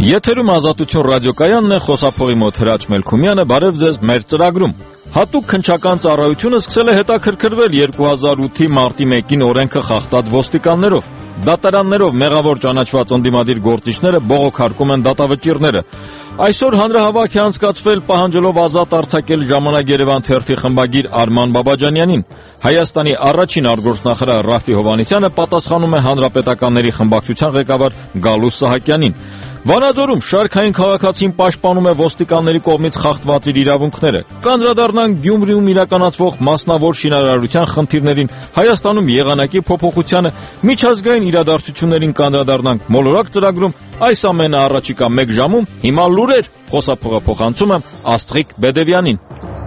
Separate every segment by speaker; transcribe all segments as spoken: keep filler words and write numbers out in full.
Speaker 1: Եթերում Ազատություն ռադիոկայանն է, խոսափողի մոտ Հրաչ Մելքումյանը, բարև ձեզ մեր ծրագրում։ Հատուկ քննչական ծառայությունը սկսել է հետաքրքրվել երկու հազար ութի մարտի մեկին օրենքը խախտած ոստիկաններով։ Դատարաններով մեղավոր ճանաչված ընդդիմադիր գործիչները բողոքարկում են դատավճիռները։ Այսօր հանրահավաք է անցկացվել պահանջելով ազատ արձակել Ժամանակ Երևան թերթի խմբագիր Արման Բաբաջանյանին։ Հայաստանի առաջին արտգործնախարար Ռաֆֆի Հովհաննիսյանը պատասխանում է հանրապետականների խմբակցության ղեկավար Գալուստ Սահակյանին։ Վանաձորում շարքային քաղաքացին պաշտպանում է ոստիկանների կողմից խախտված իր իրավունքները։ Կանդրադառնանք Գյումրիում իրականացվող մասնավոր շինարարության խնդիրներին, Հայաստանում եղանակի փոփոխությանը, միջազգային իրադարձություններին կանդրադառնանք մոլորակ ծրագրում։ Այս ամենը առաջիկա մեկ ժամում, հիմա լուրեր, խոսափողը փոխանցում եմ Աստղիկ Բեդևյանին։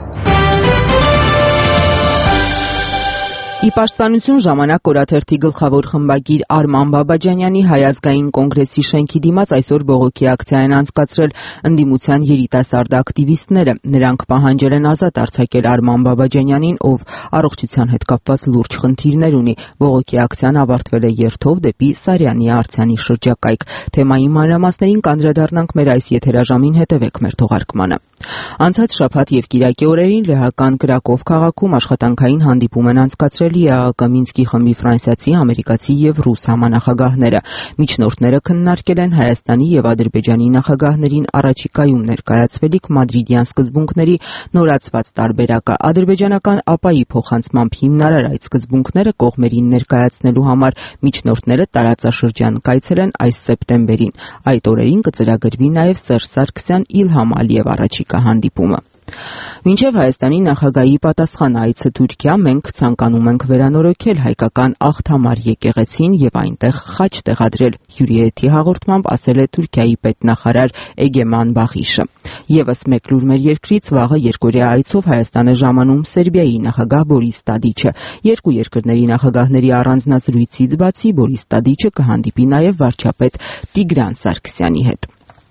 Speaker 2: Ի պաշտպանություն Ժամանակ օրաթերթի գլխավոր խմբագիր Արման Բաբաջանյանի Հայ ազգային կոնգրեսի շենքի դիմաց այսօր բողոքի ակցիա են անցկացրել ընդդիմության երիտասարդ ակտիվիստները։ Նրանք պահանջել են ազատ արձակել Արման Բաբաջանյանին, ով առողջության հետ կապված լուրջ խնդիրներ ունի։ Բողոքի ակցիան ավարտվել է երթով դեպի Սարյանի արձանի շրջակայք։ Թեմայի մանրամասներին կանդրադառնանք մեր այս եթերաժամին, հետևեք մեր թողարկմանը։ Անցած շաբաթ եւ կիրակի օրերին լեհական Կրակով քաղաքում աշխատանքային հանդիպում են անցկացրել ԵԱՀԿ Մինսկի խմբի ֆրանսիացի, ամերիկացի եւ ռուս համանախագահները։ Միջնորդները քննարկել են Հայաստանի եւ Ադրբեջանի նախագահներին առաջիկայում ներկայացվելիք մադրիդյան սկզբունքների նորացված տարբերակը։ Ադրբեջանական ԱՊԱ-ի փոխանցմամբ հիմնարար այդ սկզբունքները կողմերին ներկայացնելու համար միջնորդները տարածաշրջան կայցելեն այս սեպտեմբերին։ Այդ օրերին կծրագրվի նաեւ Սերժ Սարգսյան Իլհամ Ալիև առաջիկա հանդիպումը։ Մինչև Հայաստանի նախագահի պատասխանը այցը Թուրքիա, մենք ցանկանում ենք վերանորոգել հայկական Աղթամար եկեղեցին եւ այնտեղ խաչ տեղադրել, հյուրիեթի հաղորդմամբ ասել է Թուրքիայի պետնախարար Էգեման Բաղիշը։ Եվս մեկ լուր մեր երկրից, վաղը երկօրյա այցով Հայաստան է ժամանում Սերբիայի նախագահ Բորիս Տադիչը։ Երկու երկրների նախագահների առանձնազրույցից բացի Բորիս Տադիչը կհանդիպի նաեւ վարչապետ Տիգրան Սարգսյանի հետ։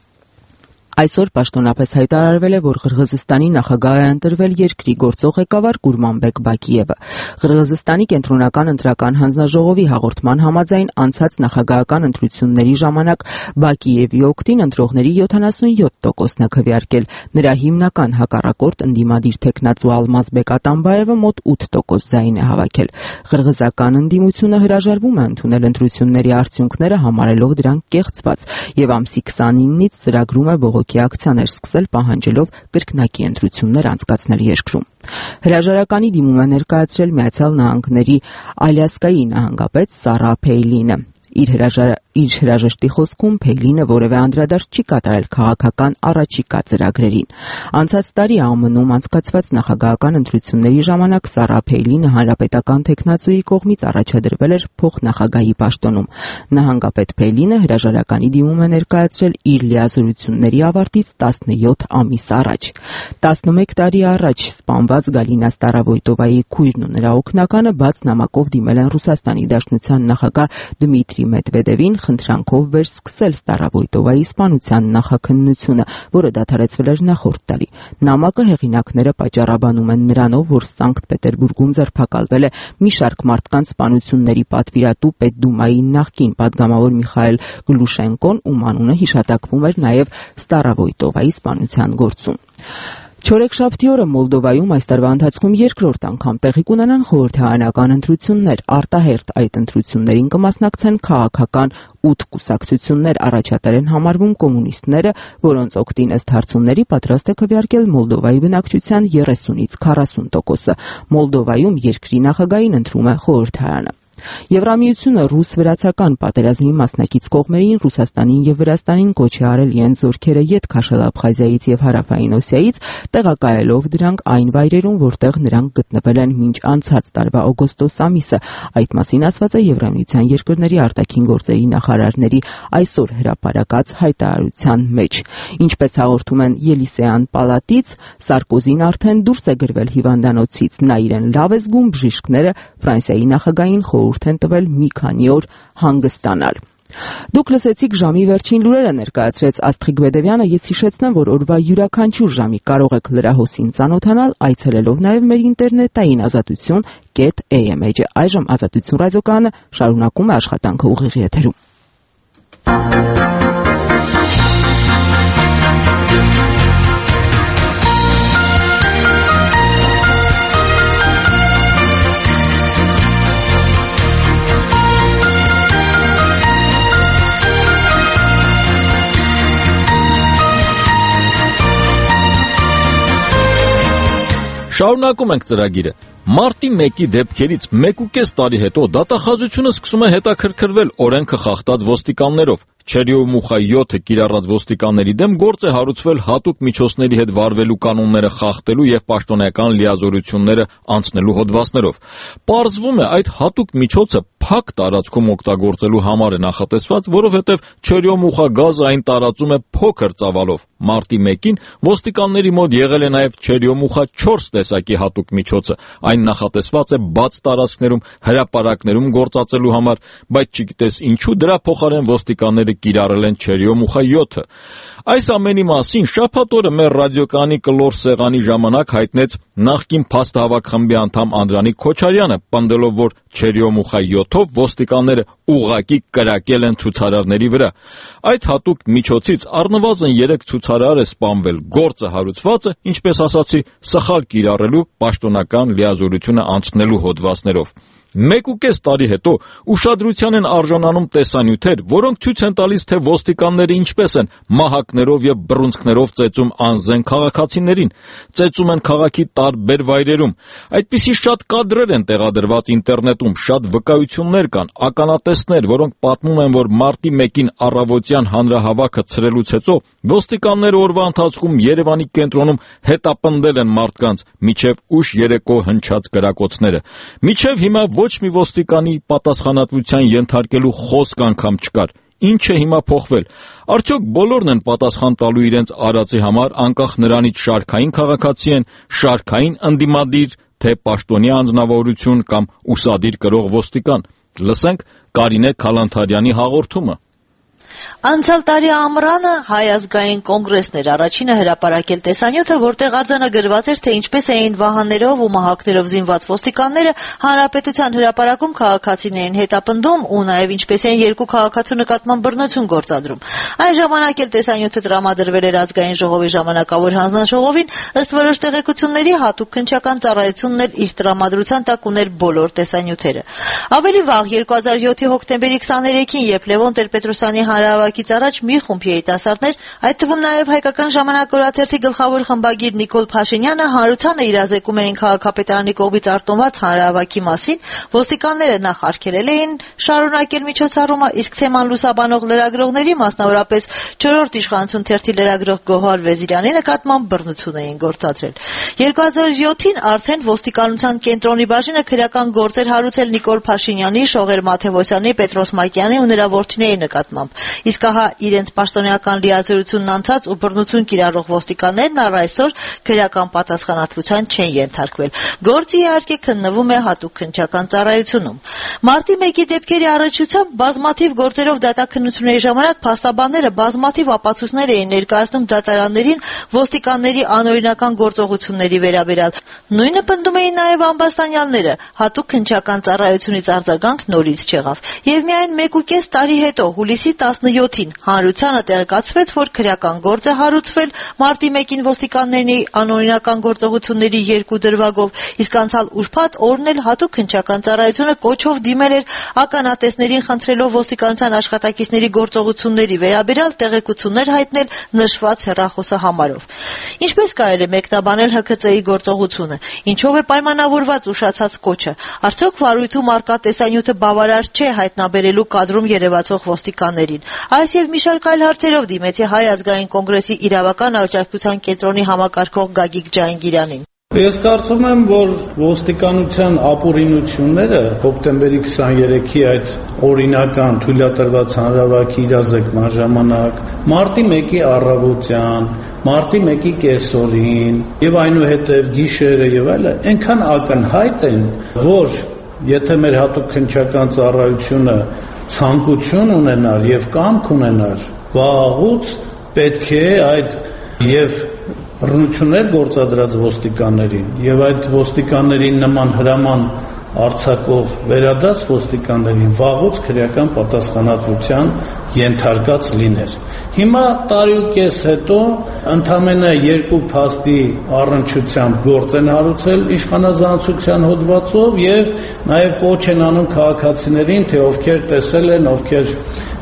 Speaker 2: Այսօր պաշտոնապես հայտարարվել է, որ Ղրղըզստանի նախագահ է ընտրվել երկրի գործող ղեկավար Գուրմանբեկ Բակիևը։ Ղրղըզստանի կենտրոնական ընտրական հանձնաժողովի հաղորդման համաձայն անցած նախագահական ընտրությունների ժամանակ Բակիևի օգտին ընտրողների յոթանասունյոթ տոկոսն է քվեարկել։ Նրա հիմնական հակառակորդ ընդդիմադիր թեկնածու Ալմազբեկ Ատամբաևը մոտ ութ տոկոս ձայն է հավաքել։ Ղրղըզական ընդդիմությունը հրաժարվում է ընդունել ընտրությունների արդյունքները, համարելով դրանք կեղծված, եւ ամսի քսանինից ծրագրում է բողոքի ակցիաներ սկսել, պահանջելով կրկնակի ընտրություններ անցկացնել երկրում։ Հրաժարականի դիմում է ներկայացրել Միացյալ Նահանգների Ալյասկայի նահանգապետ Սարա Փեյլինը։ Իր հրաժեշտի խոսքում Փեյլինը որևէ անդրադարձ չի կատարել քաղաքական առաջիկա ծրագրերին։ Անցած տարի ԱՄՆ-ում անցկացված նախագահական ընտրությունների ժամանակ Սարա Փեյլինը հանրապետական թեկնածուի կողմից առաջադրվել էր փոխնախագահի պաշտոնում։ Նահանգապետ Փեյլինը հրաժարականի դիմում է ներկայացրել իր լիազորությունների ավարտից տասնյոթ ամիս առաջ։ տասնմեկ տարի առաջ սպանված Գալինա Ստարավոյտովայի քույրն ու նրա օգնականը բաց նամակով դիմել են Ռուսաստանի Դաշնության նախագահ Դմիտրի Մեդվեդևին խնդրանքով վերսկսել Ստարավոյտովայի սպանության նախաքննությունը, որը դադարեցվել էր նախորդ տարի։ Նամակը հեղինակները պատճառաբանում են նրանով, որ Սանկտ Պետերբուրգում ձերբակալվել է մի շարք մարդկանց սպանությունների պատվիրատու Պետդումայի նախկին падգամավոր Միխայել Գլուշենկոն, ում անունը հիշատակվում էր նաև Ստարավոյտովայի սպանության գործում։ Չորեքշաբթի օրը Մոլդովայում այս տարվա ընթացքում երկրորդ անգամ տեղի կունենան խորհրդարանական ընտրություններ։ Արտահերթ այդ ընտրություններին կմասնակցեն քաղաքական ութ կուսակցություններ, առաջատար են համարվում կոմունիստները, որոնց օգտին ըստ հարցումների պատրաստ է քվեարկել Մոլդովայի բնակչության երեսունից քառասուն տոկոսը։ Մոլդովայում երկրի նախագահին ընտրում է խորհրդարանը։ Եվրամիությունը ռուս-վրացական պատերազմի մասնակից կողմերին Ռուսաստանին եւ Վրաստանին կոչ է արել իրենց զորքերը ետ քաշել Աբխազիայից եւ Հարավային Օսիայից, տեղակայելով դրանք այն վայրերում, որտեղ նրանք գտնվել են մինչ անցած տարվա օգոստոս ամիսը։ Այդ մասին ասված է Եվրամիության երկրների արտաքին գործերի նախարարների այսօր հրապարակած հայտարարության մեջ։ Ինչպես հաղորդում են Ելիսեյան պալատից, Սարկոզին արդեն դուրս է գրվել հիվանդանոցից։ Նա իրեն լավ է զգում, բժիշկները Ֆրանսիայի նախագահին խորհուրդ են տվել մի քանի օր հանգստանալ։ Դուք լսեցիք ժամի վերջին լուրերը, ներկայացրեց Աստղիկ Բեդևյանը։ Ես հիշեցնեմ, որ օրվա յուրաքանչյուր ժամի կարող եք լրահոսին ծանոթանալ այցելելով նաև մեր ինտերնետային ազատություն կետ էյ էմ էյջը։ Այժմ Ազատություն ռադիոկայանը շարունակում է աշխատանքը ուղիղ եթերում։
Speaker 1: Շարունակում ենք ծրագիրը։ Մարտի մեկի դեպքերից մեկուկես տարի հետո դատախազությունը սկսում է հետաքրքրվել օրենքը խախտած ոստիկաններով։ Չերյոմուխա յոթը կիրառած ոստիկանների դեմ գործ է հարուցվել հատուկ միջոցների հետ վարվելու կանոնները խախտելու եւ պաշտոնական լիազորությունները անցնելու հոդվածներով։ Պարզվում է, այդ հատուկ միջոցը փակ տարածքում օգտագործելու համար է նախատեսված, որովհետև Չերյոմուխա գազը այն տարածում է փոքր ծավալով։ Մարտի մեկին ոստիկանների մոտ եղել է նաև Չերյոմուխա չորս տեսակի հատուկ միջոցը։ Այն նախատեսված է բաց տարածքներում, հրապարակներում գործածելու համար, բայց չգիտես ինչու դրա փոխարեն ոստիկանները կիրառել են Չերյոմուխա յոթը։ Այս ամենի մասին շաբաթ օրը մեր ռադիոկայանի կլոր սեղանի ժամանակ հայտնեց նախկին փաստահավաք խմբի անդամ Անդրանիկ Քոչարյանը, պնդելով, որ Չերյոմուխա յոթով ոստիկանները ուղղակի կրակել են ցուցարարների վրա։ Այդ հատուկ միջոցից առնվազն երեք ցուցարար է սպանվել։ Գործը հարուցված է, ինչպես ասացի, սխալ կիրառելու պաշտոնական լիազորությունը անցնելու հոդվածներով։ Մեկուկես տարի հետո ուշադրության են արժանանում տեսանյութեր, որոնք ցույց են տալիս, թե ոստիկանները ինչպես են մահակներով եւ բռունցքներով ծեծում անզեն քաղաքացիներին, ծեծում են քաղաքի տարբեր վայրերում։ Այդպիսի շատ կադրեր են տեղադրված ինտերնետում, շատ վկայություններ կան, ականատեսներ, որոնք պատմում են, որ մարտի մեկին առավոտյան հանրահավաքը ցրելուց հետո ոստիկանները օրվա ընթացքում Երևանի կենտրոնում հետապնդել են մարդկանց, միջև ուշ երեկո հնչած կրակոցները։ Միջև հիմա ոչ մի ոստիկանի պատասխանատվության ենթարկելու խոսք անգամ չկար։ Ինչ է հիմա փոխվել։ Արդյոք բոլորն են պատասխան տալու իրենց արածի համար, անկախ նրանից շարքային քաղաքացի են, շարքային ընդդիմադիր, թե պաշտոնյա անձնավորություն կամ ուսադիր կրող ոստիկան։ Լսենք Կարինե Քալանթարյանի հաղորդումը։
Speaker 3: Անցյալ տարի ամռանը Հայ ազգային կոնգրեսն էր առաջինը հրապարակել տեսանյութը, որտեղ արձանագրված էր, թե ինչպես էին վահաններով ու մահակներով զինված ոստիկանները հանրապետության հրապարակում քաղաքացիներին հետապնդում ու նաև ինչպես էին երկու քաղաքացու նկատմամբ բռնություն գործադրում։ Այն ժամանակ էլ տեսանյութը տրամադրվել էր ազգային ժողովի ժամանակավոր հանձնաժողովին, ըստ որոշ տեղեկությունների հատուկ քննչական ծառայությունն էլ իր տրամադրության տակ ուներ բոլոր տեսանյութերը։ Ավելի վաղ երկու հազար յոթի հոկտեմբերի քսաներեքին, երբ Լևոն Տեր-Պետրոսյանի հանրահավաքից առաջ մի խումբ երիտասարդներ, այդ թվում նաև հայկական ժամանակ օրաթերթի գլխավոր խմբագիր Նիկոլ Փաշինյանը հանրությանը իրազեկում էին քաղաքապետարանի կողմից արտոնված հանրահավաքի մասին, ոստիկանները նախ արգելել էին շարունակել միջոցառումը, իսկ թեման լուսաբանող լրագրողների, մասնավորապես չորրորդ իշխանություն թերթի լրագրող Գոհար Վեզիրյանի նկատմամբ բռնություն էին գործադրել։ երկու հազար յոթին արդեն ոստիկանության կենտրոնի բաժինը քրեական գործեր հարուցել Նիկոլ Փաշինյանի, Շողեր Մաթևոսյանի, Պետրոս Մակյանի ու նրա որդիների նկատմամբ։ Իսկ ահա իրենց պաշտոնական լիազորությունն անցած ու բռնություն կիրառող ոստիկաններն առ այսօր քրեական պատասխանատվության չեն ենթարկվել։ Գործը իհարկե քննվում է հատուկ քննչական ծառայությունում։ Մարտի մեկի դեպքերի առնչությամբ բազմաթիվ գործերով դատաքննությունների ժամանակ փաստաբանները բազմաթիվ ապացույցներ էին ներկայացնում դատարաններին ոստիկանների անօրինական գործողությունների վերաբերյալ։ Նույնը պնդում էին նաև ամբաստանյալները։ Հատուկ քննչական ծառայությունից արձագանք նորից չեղավ։ Եվ միայն մեկուկես տարի հետո, հուլիսի տասնյոթին, հանրությանը տեղեկացվեց, որ քրեական գործ է հարուցվել մարտի մեկին ոստիկանների անօրինական գործողությունների երկու դրվագով, իսկ անցյալ ուրբաթ օրն էլ հատուկ քննչական ծառայությունը կոչով դիմել էր ականատեսներին, խնդրելով ոստիկանության աշխատակիցների գործողությունների վերաբերյալ տեղեկություններ հայտնել նշված հեռախոսահամարով։ Ինչպես կարելի է մեկնաբանել Հ K C-ի գործողությունը, ինչով է պայմանավորված ուշացած կոչը, արդյոք վարույթում առկա տեսանյութը բավարար չէ հայտնաբերելու կադրում երևացող ոստիկաններին։ Այս եւ մի շարք այլ հարցերով դիմեցի Հայ ազգային կոնգրեսի իրավական աջակցության կենտրոնի համակարգող Գագիկ Ջահանգիրյանին։
Speaker 4: Ես կարծում եմ, որ ոստիկանության ապօրինությունները հոկտեմբերի քսաներեքի այդ օրինական թույլատրված հանրահավաքի իրազեկման ժամանակ, մարտի մեկի առավոտյան, մարտի մեկի կեսօրին եւ այնուհետեւ գիշերը եւ այլը այնքան ակնհայտ են, որ եթե մեր հատուկ քննչական ծառայությունը ցանկություն ունենար եւ կամք ունենար, վաղուց պետք է այդ եւ բռնություններ գործադրած ոստիկաններին եւ այդ ոստիկաններին նման հրաման արձակող վերադաս ոստիկաններին վաղուց քրեական պատասխանատվության ենթարկած լիներ։ Հիմա տարի ու կես հետո ընդամենը երկու փաստի առնչությամբ գործ են հարուցել իշխանազանցության հոդվածով եւ նաեւ կոչ են անում քաղաքացիներին, թե ովքեր տեսել են, ովքեր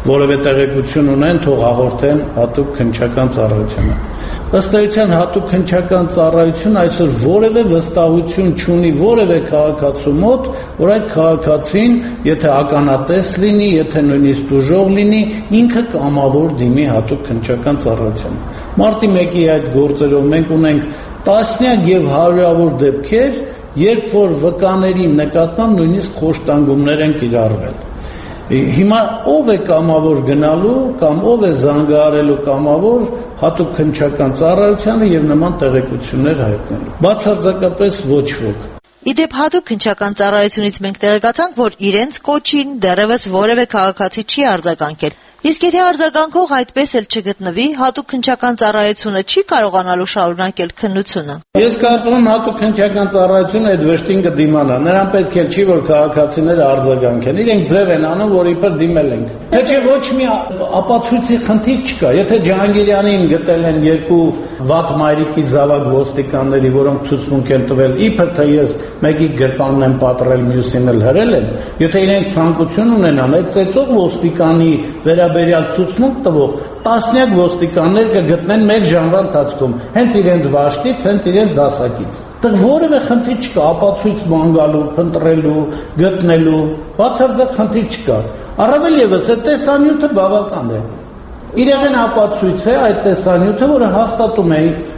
Speaker 4: որևէ տեղեկություն ունեն, թող հաղորդեն հատուկ քննչական ծառայությանը։ Ըստ էության հատուկ քննչական ծառայությունը այսօր որևէ վստահություն չունի որևէ քաղաքացու մոտ, որ այդ քաղաքացին, եթե ականատես լինի, եթե նույնիսկ դժող լինի, ինքը կամավոր դիմի հատուկ քննչական ծառայությանը։ Մարտի մեկի այդ գործերով մենք ունենք տասնյակ եւ հարյուրավոր դեպքեր, երբ որ վկաների նկատմամբ նույնիսկ խոշտանգումներ են կիրառվել։ Հիմա ով է կամավոր գնալու կամ ով է զանգահարելու կամավոր հատուկ քննչական ծառայությանը եւ նման տեղեկություններ հայտնելու։ Բացարձակապես ոչ ոք։
Speaker 3: Իդեպ հատուկ քննչական ծառայությունից մենք տեղեկացանք, որ իրենց կոչին դեռևս որևէ քաղաքացի չի արձագանքել։ Իսկ եթե արձագանքող այդպես էլ չգտնվի, հատուկ քննչական ծառայությունը չի կարողանալու շարունակել քննությունը։
Speaker 4: Ես կարծում եմ հատուկ քննչական ծառայությունը այդ վշտին կդիմանա։ Նրան պետք է չի, որ քաղաքացիները արձագանքեն։ Իրենք ձև են անում, որ իբր դիմել ենք։ Թե չէ ոչ մի ապացույցի խնդիր չկա։ Եթե Ջահանգիրյանին գտել են երկու վատ մայրիկի զավակ ոստիկանների, որոնք ցուցմունք են տվել, իբր թե ես մեկի գրպանն եմ պատռել, մյուսին էլ հրել եմ, եթե իրենք ցանկություն ունենան, այդ ծեծող ոստիկանի վերաբերյալ ցուցմունք տվող տասնյակ ոստիկաններ կգտնեն մեկ ժամվա ընթացքում, հենց իրենց վաշտից, հենց իրենց դասակից։ Դեռ որևէ խնդիր չկա ապացույց մանգալու, փնտրելու, գտնելու, բացարձակ խնդիր չկա։ Առավել ևս այդ տեսանյութը բավական է։ Իրեղեն ապացույց է այդ տեսանյութը, որը հաստատում է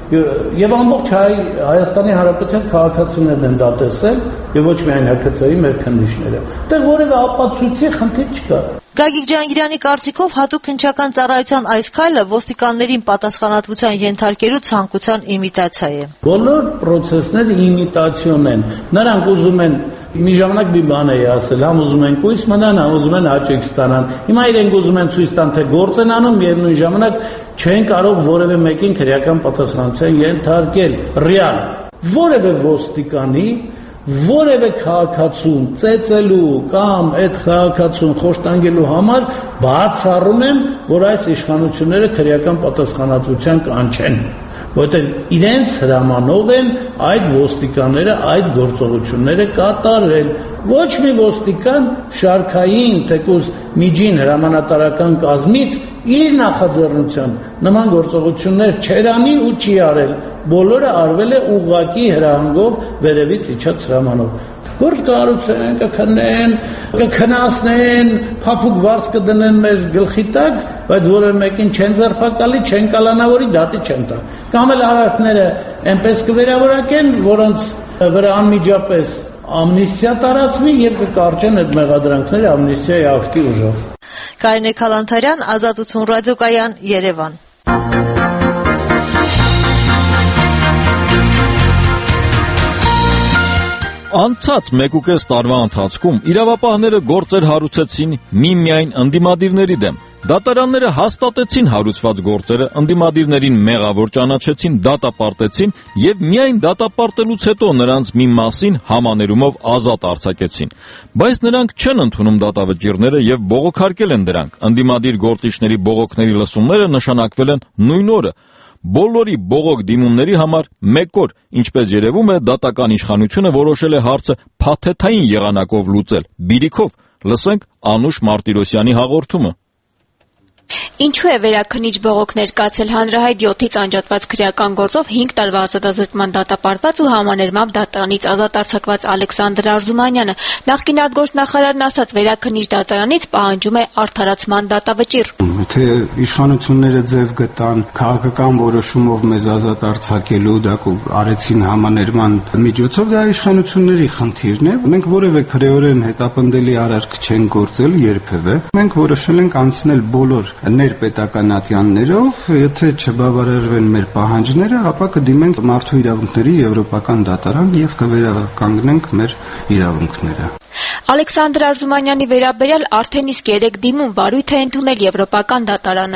Speaker 4: եւ ամբողջ հայ Հայաստանի Հանրապետության քաղաքացիներն են դա տեսել եւ ոչ միայն Հ K C-ի մեր քննիչները։ Դեռ որևէ ապացույցի խնդիր չկա։
Speaker 3: Գագիկ Ջահանգիրյանի կարծիքով հատուկ քննչական ծառայության այս քայլը ոստիկաններին պատասխանատվության ենթարկելու ցանկության իմիտացիա է։
Speaker 4: Բոլոր process-ները իմիտացիոն են։ Նրանք ուզում են մի ժամանակ մի բան էի ասել, համ ուզում են կույս մնան, համ ուզում են հաճույք ստանան։ Հիմա իրենք ուզում են ցույց տան, թե գործ են անում եւ նույն ժամանակ չեն կարող որևէ մեկին քրեական պատասխանատվության ենթարկել։ Ռեալ որևէ ոստիկանի որևէ քաղաքացուն ծեծելու կամ այդ քաղաքացուն խոշտանգելու համար բացառում եմ, որ այս իշխանությունները քրեական պատասխանատվության կանչեն, որովհետև իրենց հրամանով են այդ ոստիկանները այդ գործողությունները կատարել։ Ոչ մի ոստիկան շարքային թեկուզ միջին հրամանատարական կազմից իր նախաձեռնության նման գործողություններ չեր անի ու չի արել։ Բոլորը արվել է ուղղակի հրահանգով վերևից իջած հրամանով։ Գործ կառուցեն, կքննեն, կքնասնեն, փափուկ վարձ կդնեն մեր գլխի տակ, բայց որևէ մեկին չեն ձերբակալի, չեն կալանավորի, դատի չեն տա։ Կամ էլ արարքները այնպես կվերավորակեն, որոնց վրա անմիջապես ամնիստիա տարածվի եւ կկարճեն այդ մեղադրանքները ամնիստիայի ակտի ուժով։
Speaker 3: Կարինե Քալանթարյան, Ազատություն ռադիոկայան, Երևան։
Speaker 1: Անցած մեկուկես տարվա ընթացքում իրավապահները գործեր հարուցեցին միմիայն ընդդիմադիրների դեմ։ Դատարանները հաստատեցին հարուցված գործերը, ընդդիմադիրներին մեղավոր ճանաչեցին, դատապարտեցին եւ միայն դատապարտելուց հետո նրանց մի մասին համաներումով ազատ արձակեցին։ Բայց նրանք չեն ընդունում դատավճիռները եւ բողոքարկել են դրանք։ Ընդդիմադիր գործիչների բողոքների լսումները նշանակվել են նույն օրը։ Բոլորի բողոք դիմումների համար մեկ օր, ինչպես երևում է, դատական իշխանությունը որոշել է հարցը փաթեթային եղանակով լուծել, բիրիքով։ Լսենք Անուշ Մարտիրոսյանի հաղորդումը։
Speaker 5: Ինչու է վերաքննիչ բողոքներ կացել հանրահայտ յոթից անջատված քրեական գործով հինգ տարվա ազատազրկման դատապարտված ու համաներմամբ դատարանից ազատ արձակված Ալեքսանդր Արզումանյանը նախկին արտգործնախարարն ասաց վերաքննիչ դատարանից պահանջում է արդարացման դատավճիռ։
Speaker 6: Թե իշխանությունները ձև գտան քաղաքական որոշումով մեզ ազատ արձակելու, դա արեցին համաներման միջոցով, դա իշխանությունների խնդիրն է։ Մենք որևէ քրեորեն հետապնդելի արարք չենք գործել երբևէ։ Մենք որոշել ենք անցնել բոլոր ներպետականատյաններով, եթե չբավարարվեն մեր պահանջները, ապա կդիմենք մարդու իրավունքների եվրոպական դատարան եւ կվերականգնենք մեր իրավունքները։
Speaker 5: Ալեքսանդր Արզումանյանի վերաբերյալ արդեն իսկ երեք դիմում վարույթ է ընդունել եվրոպական դատարանը։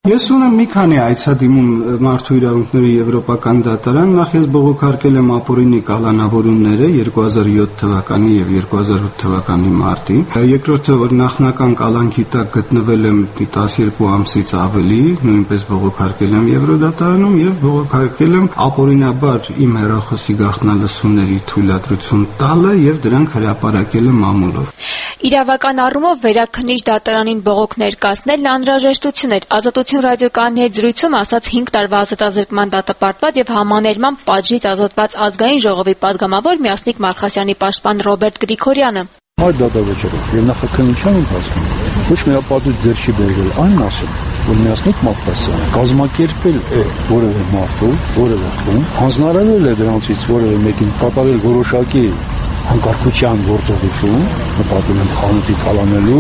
Speaker 6: Ես ունեմ մի քանի այցադիմում մարդու իրավունքների եվրոպական դատարան, նախ ես բողոքարկել եմ ապօրինի կալանավորումները երկու հազար յոթ թվականի եւ երկու հազար ութ թվականի մարտին, երկրորդը որ նախնական կալանքի տակ գտնվել եմ տասներկու ամսից ավելի, նույնպես բողոքարկել եմ Եվրոդատարանում եւ բողոքարկել եմ ապօրինաբար իմ հեռախոսի գաղտնալսումների թույլատրություն տալը եւ դրանք հրապարակելը մամուլով։
Speaker 5: Իրավական առումով վերաքննիչ դատարանին բողոք ներկայացնելն անհրաժեշտություն էր։ Ազատություն ռադիոկայանի հետ զրույցում ասաց հինգ տարվա ազատազրկման դատապարտված եւ համաներման պատժից ազատված ազգային ժողովի падգամավոր Միասնիկ Մալխասյանի պաշտպան Ռոբերտ Գրիգորյանը։
Speaker 7: Այդ դատավճիռը եւ նախաքննության ընթացքում ոչ մի ապատույց ձեր չի բերվել, այն ասում, որ Միասնիկ Մալխասյանը կազմակերպել է որևէ մարդու, որևէ խումբ, հանձնարարել է դրանցից որևէ մեկին կատարել որոշակի անկարգության գործողություն, նպատել են խանութի թալանելու,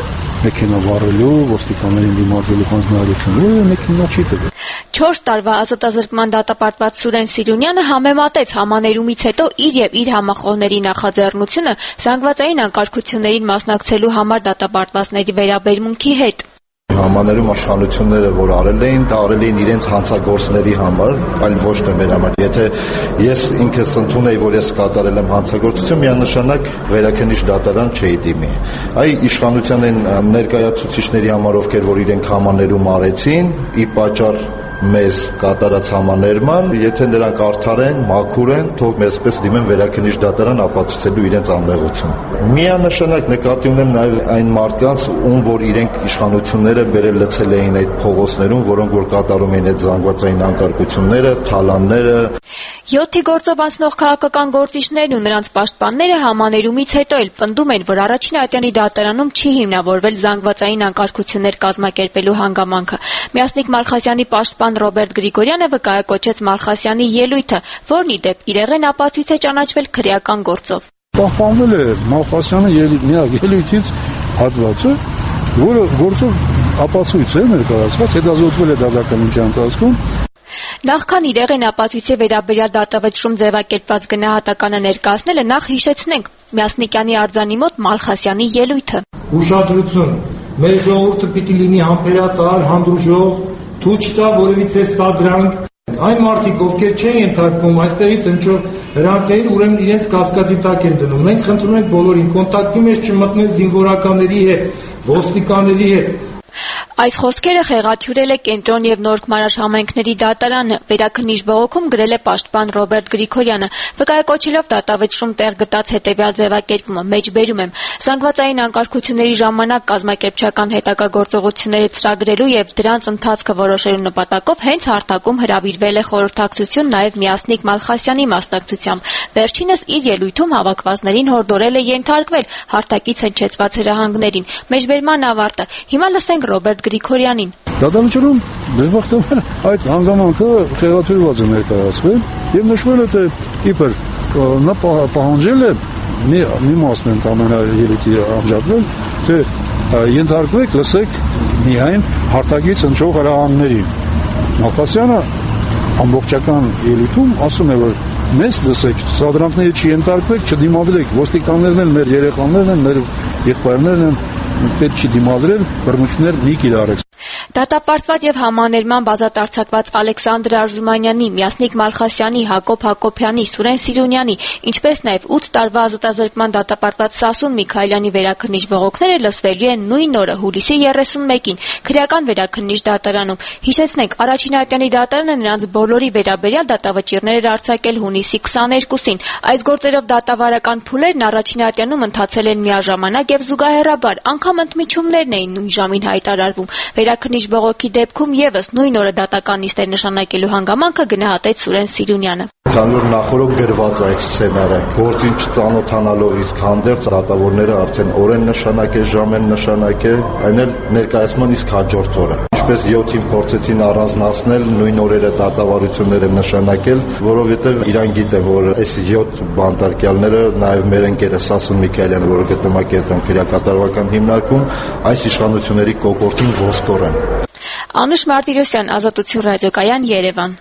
Speaker 7: մեքենա վառելու, ոստիկաններին դիմադրելու հանձնարարություն, որևէ մեկին նա չի տվել։
Speaker 5: չորս տարվա ազատազրկման դատապարտված Սուրեն Սիրունյանը համեմատեց համաներումից հետո իր եւ իր համախոհների նախաձեռնությունը զանգվածային անկարգություններին մասնակցելու համար դատապարտվածների վերաբերմունքի հետ։
Speaker 8: Համաներում աշխատությունները, որ արել էին, դա արել էին իրենց հանցագործների համար, այլ ոչ թե մեր համար։ Եթե ես ինքս ընդունեի, որ ես կատարել եմ հանցագործություն, միանշանակ վերաքննիչ դատարան չէի դիմի։ Այ իշխանության են ներկայացուցիչների համար, ովքեր որ իրենք համաներում արեցին, ի պատճառ մեզ կատարած համաներման, եթե նրանք արդար են, մաքուր են, թող մեզպես դիմեն վերաքննիչ դատարան ապացուցելու իրենց անմեղությունը։ Միանշանակ նկատի ունեմ նաև այն մարդկանց, ում որ իրենք իշխանությունները բերել լցել էին այդ փողոցներում, որոնք որ կատարում էին այդ զանգվածային անկարգությունները, թալանները։
Speaker 5: յոթի գործով անցնող քաղաքական գործիչներն ու նրանց պաշտպանները համաներումից հետո էլ պնդում են, որ առաջին ատյանի դատարանում չի հիմնավորվել զանգվածային անկարգություններ կազմակերպելու հանգամանքը։ Միասնիկ Մալխասյանի պաշտպան Ռոբերտ Գրիգորյանը վկայակոչեց Մալխասյանի ելույթը, որն ի դեպ իրեղեն ապացույց է ճանաչվել քրեական գործով։
Speaker 7: Պահպանվել է Մալխասյանի ելույթից հատվածը, որը գործով ապացույց է ներկայացված, հետազոտվել է դատականության ընթացքում։
Speaker 5: Նախքան իրեղեն ապացույցի վերաբերյալ դատավճռում ձևակերպված գնահատականը ներկայացնելը նախ հիշեցնենք Միասնիկյանի արձանի մոտ Մալխասյանի ելույթը։
Speaker 9: Ուշադրություն, մեր ժողովուրդը պիտի լինի համբերատար, հանդուրժող, թույլ չտա որևիցե սադրանք։ Այն մարդիկ, ովքեր չեն ենթարկվում այստեղից հնչող հրանքներին, ուրեմն իրենց կասկածի տակ են դնում։ Մենք խնդրում ենք բոլորին կոնտակտի մեջ չմտնել զինվորականների հետ, ոստիկանների հետ։
Speaker 5: Այս խոսքերը խեղաթյուրել է Կենտրոն եւ Նորք-Մարաշ համայնքների դատարանը, վերաքննիչ բողոքում գրել է պաշտպան Ռոբերտ Գրիգորյանը, վկայակոչելով դատավճռում տեղ գտած հետեւյալ ձևակերպումը, մեջբերում եմ, զանգվածային անկարգությունների ժամանակ կազմակերպչական հետագա գործողությունները ծրագրելու եւ դրանց ընթացքը որոշելու նպատակով հենց հարթակում հրավիրվել է խորհրդակցություն նաեւ Միասնիկ Մալխասյանի մասնակցությամբ։ Վերջինս իր ելույթում հավաքվածներին հորդորել է ենթարկվել հարթակից հնչեցված հրահանգներին։ Մեջբերման ավարտը։ Հիմա լսենք Ռոբերտ Գրիգորյանին։
Speaker 7: Դատարաններում դժբախտաբար այդ հանգամանքը խեղաթյուրված է ներկայացվել եւ նշվել է թե իբր նա պահանջել է մի մի մասն ընդամենը ելույթի ամջատվել, թե ենթարկվեք, լսեք միայն հարթակից հնչող հրահանգներին։ Մալխասյանը ամբողջական ելույթում ասում է, որ մեզ լսեք, սադրանքների չենթարկվեք, չդիմադրեք, ոստիկաններն են, մեր երեխաներն են, մեր եղբայրներն են, պետք չի դիմադրել, բռնություններ մի կիրառեք։
Speaker 5: Դատապարտված եւ համաներման բազատ արձակված Ալեքսանդր Արզումանյանի, Միասնիկ Մալխասյանի, Հակոբ Հակոբյանի, Սուրեն Սիրունյանի, ինչպես նաեւ ութ տարվա ազատազրկման դատապարտված Սասուն Միքայելյանի վերաքննիչ բողոքները լսվելու են նույն օրը հուլիսի երեսունմեկին քրեական վերաքննիչ դատարանում։ Հիշեցնենք, առաջին ատյանի դատարանը նրանց բոլորի վերաբերյալ դատավճիռներ էր արձակել հունիսի քսաներկուսին։ Այս գործերով դատավարական փուլերն առաջին ատյանում ընթացել են միաժամանակ եւ զուգահեռաբար, անգամ ընդմիջումներն էին նույն ժամին հայտարարվում։ Վերաքննիչ բողոքի դեպքում եւս նույն օրը դատական նիստեր նշանակելու հանգամանքը գնահատեց Սուրեն Սիրունյանը։
Speaker 8: Քանի որ նախորդ գրված այդ սցենարը, գործին չծանոթանալով իսկ հանդերձ դատավորները արդեն օրեն նշանակե, ժամեն նշանակե, այն էլ ներկայացման իսկ հաջորդ օրը։ Ինչպես յոթին փորձեցին առանձնացնել, նույն օրերը դատավարությունները նշանակել, որովհետեւ իրան գիտեն, որ այս յոթ բանտարկյալները, նաեւ մեր ընկերը Սասուն Միքայելյանը, որը գտնվում է Կենտրոն քրեակատարողական հիմնարկում, այս իշխանությունների կոկորդին ոսկոր են։
Speaker 5: Անուշ Մարտիրոսյան, Ազատություն ռադիոկայան, Երևան։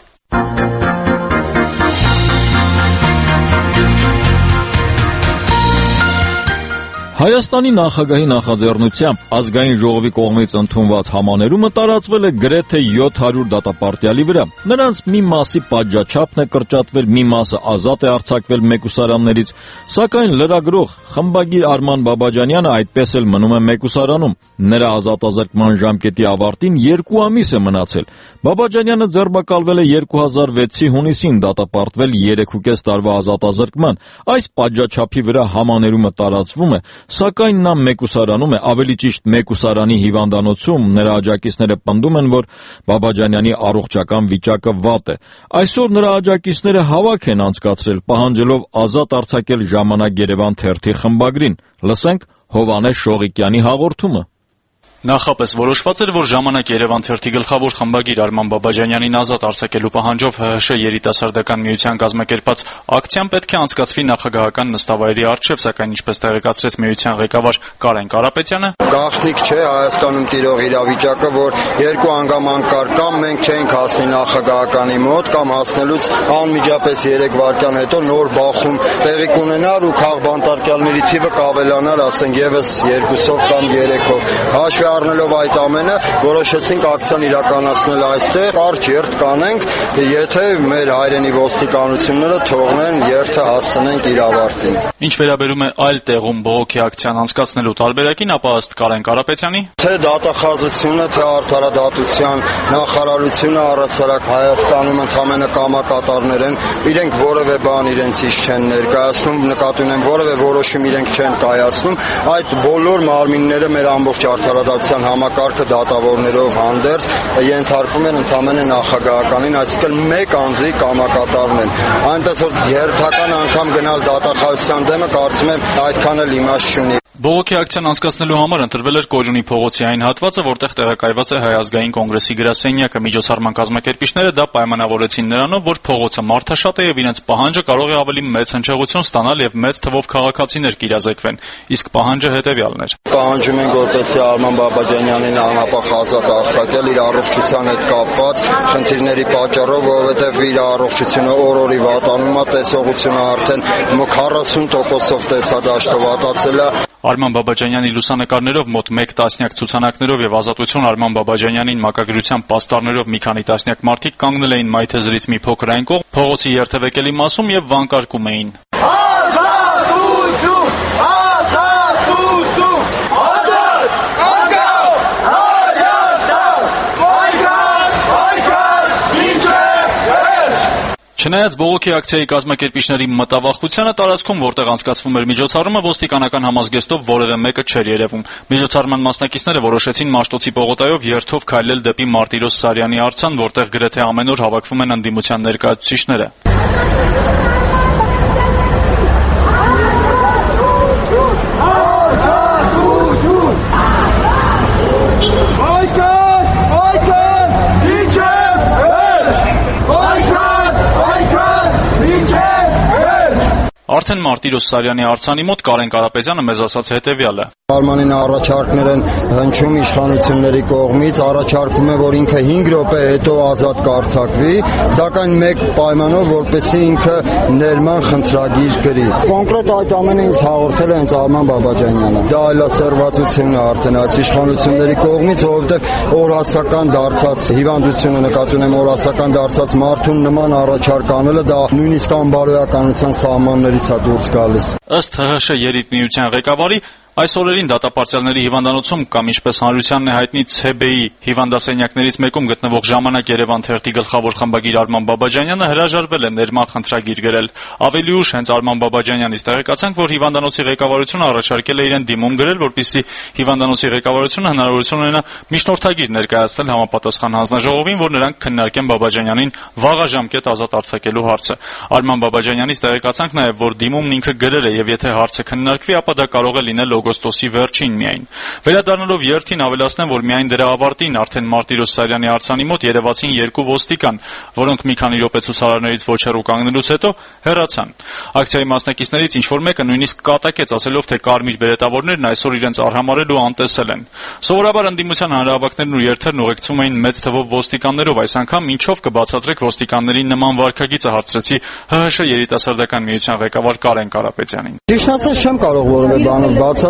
Speaker 1: Հայաստանի նախագահի նախաձեռնությամբ ազգային ժողովի կողմից ընդունված համաներումը տարածվել է գրեթե յոթ հարյուր դատապարտյալի վրա։ Նրանց մի մասի պատժաչափն է կրճատվել, մի մասը ազատ է արձակվել մեկուսարաններից, սակայն լրագրող խմբագիր Արման Բաբաջանյանը այդպես էլ մնում է մեկուսարանում։ Նրա ազատազրկման ժամկետի ավարտին երկու ամիս է մնացել։ Բաբաջանյանը ձերբակալվել է երկու հազար վեցի հունիսին, դատապարտվել երեքուկես տարվա ազատազրկման։ Այս պատժաչափի վրա համաներումը տարածվում է, սակայն նա մեկուսարանում է, ավելի ճիշտ մեկուսարանի հիվանդանոցում։ Նրա աջակիցները պնդում են, որ Բաբաջանյանի առողջական վիճակը վատ է։ Այսօր նրա աջակիցները հավաք են անցկացրել, պահանջելով ազատ արձակել Ժամանակ Երևան թերթի խմբագրին։ Լսենք Հովհաննես Շողիկյանի հաղորդումը։
Speaker 10: Նախապես որոշված էր, որ Ժամանակ Երևան թերթի գլխավոր խմբագիր Արման Բաբաջանյանին ազատ արձակելու պահանջով ՀՀՇ երիտասարդական միության կազմակերպած ակցիան պետք է անցկացվի նախագահական նստավայրի առջև, սակայն ինչպես տեղեկացրեց միության ղեկավար Կարեն Կարապետյանը,
Speaker 11: գաղտնիք չէ Հայաստանում տիրող իրավիճակը, որ երկու հանգամանքար կամ մենք չենք հասնի նախագահականի մոտ, կամ հասնելուց անմիջապես երեք վայրկյան հետո նոր բախում տեղի կունենար ու քաղբանտարկյալների թիվը կավելանար, ասենք եւս երկուսով կամ երեքով։ Հաշվի առնելով այդ ամենը, որոշեցինք ակցիան իրականացնել այստեղ, կարճ երթ կանենք, եթե մեր հայրենի ոստիկանությունները թողնեն երթը հասցնենք իր ավարտին։
Speaker 10: Ինչ վերաբերում է այլ տեղում բողոքի ակցիան անցկացնելու տարբերակին, ապա ըստ Կարեն Կարապետյանի,
Speaker 11: թե դատախազությունը, թե արդարադատության նախարարությունը առասարակ Հայաստանում ընդամենը կամակատարներ են, իրենք որևէ բան իրենցից չեն ներկայացնում, նկատի ունեն որևէ որոշում իրենք չեն կայացնում, այդ բոլոր մարմինները մեր ամբողջ արդարադատության համակարգը դատավորներով հանդերձ ենթարկվում են ընդամենը նախագահականին, այսինքն մեկ անձի կամակատարն են։ Այնպես որ երթական անգամ գնալ դատախազության դեմը կարծում եմ այդքան էլ իմաստ չունի։
Speaker 10: Բողոքի ակցիան անցկացնելու համար ընտրվել էր Կոջունի փողոցի այն հատվածը, որտեղ տեղակայված է Հայ ազգային կոնգրեսի գրասենյակը։ Միջոցառման կազմակերպիչները դա պայմանավորեցին նրանով, որ փողոցը մարդաշատ է եւ իրենց պահանջը կարող է ավելի մեծ հնչեղություն ստանալ եւ մեծ թվով քաղաքացիներ կիրազեկվեն։ Իսկ պահանջը հետեւյալն էր.
Speaker 11: Պահանջում են որպեսզի Արման Բաբաջանյանին անապահ ազատ արձակել իր առողջության հետ կապված խնդիրների պատճառով, որովհետեւ իր առողջությունը օր-օրի վատանում է, տեսողությունը արդեն քառասուն տոկոսով տեսադաշտով վատացել է։
Speaker 10: Արման Բաբաջանյանի լուսանկարներով մոտ մեկ տասնյակ ցուցանակներով եւ ազատություն Արման Բաբաջանյանին մակագրության պաստառներով մի քանի տասնյակ մարդիկ կանգնել էին Մայթեզրից մի փոքր այն կողմ, փողոցի երթևեկելի մասում եւ վանկարկում էին.
Speaker 12: Ազատություն! Ազատություն! Ազատ! Անկախ! Հայաստան! Պայքար! Պայքար! Մինչև վերջ!
Speaker 10: Չնայած բողոքի ակցիայի կազմակերպիչների մտավախությանը, տարածքում, որտեղ անցկացվում էր միջոցառումը, ոստիկանական համազգեստով որևէ մեկը չէր երևում։ Միջոցառման մասնակիցները որոշեցին Մաշտոցի պողոտայով երթով քայլել դեպի Մարտիրոս Սարյանի արձան, որտեղ գրեթե ամեն օր հավաքվում են ընդդիմության ներկայացուցիչները։ Արդեն Մարտիրոս Սարյանի արձանի մոտ Կարեն Կարապետյանը մեզ ասաց հետևյալը.
Speaker 11: Արմանին առաջարկներ են հնչում իշխանությունների կողմից, առաջարկվում է, որ ինքը հինգ րոպե հետո ազատ կարձակվի, սակայն մեկ պայմանով, որպեսզի ինքը ներման խնդրագիր գրի։ Կոնկրետ այդ ամենը ինձ հաղորդել է հենց Արման Բաբաջանյանը։ Դա այլասերվածություն է արդեն այս իշխանությունների կողմից, որովհետև օրհասական դարձած հիվանդությունը, նկատի ունեմ օրհասական դարձած մարդուն նման առաջարկ անելը, դա նույնիսկ անբարոյականության սահմաններից է դուրս գալիս։
Speaker 10: Ըստ ՀՀՇ երիտմիության ղեկավարի, այս օրերին դատապարտյալների հիվանդանոցում կամ ինչպես հանրությանն է հայտնի ՑԲ-ի հիվանդասենյակներից մեկում գտնվող Ժամանակ Երևան թերթի գլխավոր խմբագիր Արման Բաբաջանյանը հրաժարվել է ներման խնդրագիր գրել։ Ավելի ուշ հենց Արման Բաբաջանյանից տեղեկացանք, որ հիվանդանոցի ղեկավարությունը առաջարկել է իրեն դիմում գրել, որպեսզի հիվանդանոցի ղեկավարությունը հնարավորություն ունենա միջնորդագիր ներկայացնել համապատասխան հանձնաժողովին, որ նրանք քննարկեն Բաբաջանյանին վաղաժամկետ ազատ արձակելու հարցը։ Արման Բաբաջանյանից տեղեկացանք նաև, որ դիմումն ինքը գրել է եւ եթե հարցը քննարկվի, ապա դա կարող է լինել օգոստոսի վերջին միայն։ Վերադառնալով երթին ավելացնեմ, որ միայն դրա ավարտին արդեն Մարտիրոս Սարյանի արձանի մոտ երևացին երկու ոստիկան, որոնք մի քանի րոպե ցուցարարներից ոչ հեռու կանգնելուց հետո հեռացան։ Ակցիայի մասնակիցներից ինչ-որ մեկը նույնիսկ կատակեց, ասելով, թե կարմիր բերետավորներն այսօր իրենց արհամարել ու անտեսել են։ Սովորաբար ընդդիմության հանրահավաքներն ու երթերն ուղեկցում էին մեծ թվով ոստիկաններով, այս անգամ ինչով կբացատրեք ոստիկանների նման վարքագիծը, հարցրեցի ՀՀՇ երիտասարդական միության ղեկավար Կարեն Կարապետյանին։
Speaker 11: Ճիշտ ասած չեմ կարող որևէ բանով բացատրել,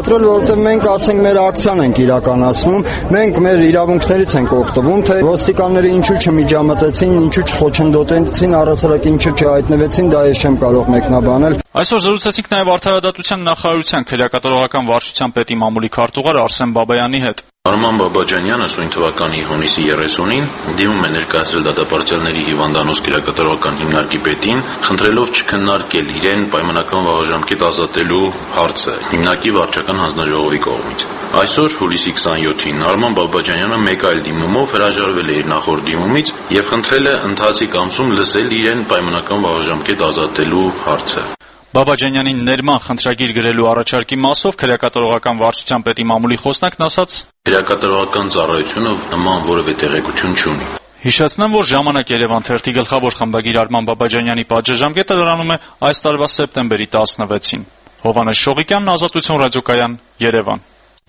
Speaker 11: կտրել, որովհետև մենք ասենք մեր ակցիան ենք իրականացնում, մենք մեր իրավունքներից ենք օգտվում, թե ոստիկանները ինչու չմիջամտեցին, ինչու չխոչընդոտեցին, առասարակ ինչու չհայտնվեցին, դա ես չեմ կարող մեկնաբանել։
Speaker 10: Այսօր զրուցեցինք նաև Արդարադատության նախարարության քրեակատարողական վարչության պետի մամուլի քարտուղար Արսեն Բաբայանի հետ։
Speaker 13: Արման Բաբաջանյանը սույն թվականի հունիսի երեսունին դիմում է ներկայացրել դատապարտյալների հիվանդանոց քրեակատարողական հիմնարկի պետին, խնդրելով չքննարկել իրեն պայմանական վաղաժամկետ ազատելու հարցը հիմնարկի վարչական հանձնաժողովի կողմից։ Այսօր հուլիսի քսանյոթին Արման Բաբաջանյանը մեկ այլ դիմումով հրաժարվել է իր նախորդ դիմումից եւ խնդրել է ընթացիկ ամսում լսել իրեն պայմանական վաղաժամկետ ազատելու հարցը։
Speaker 10: Բաբաջանյանին ներման խնդրագիր գրելու առաջարկի մասով քրեակատարողական վարչության պետի մամուլի խոսնակն ասաց.
Speaker 13: «Քրեակատարողական ծառայությունը նման որևէ տեղեկություն չունի»։
Speaker 10: Հիշեցնեմ, որ «Ժամանակ Երևան» թերթի գլխավոր խմբագիր Արման Բաբաջանյանի պատժամկետը դրանում է այս տարվա սեպտեմբերի տասնվեցին։ Հովհաննես Շողիկյանն, Ազատություն ռադիոկայան, Երևան։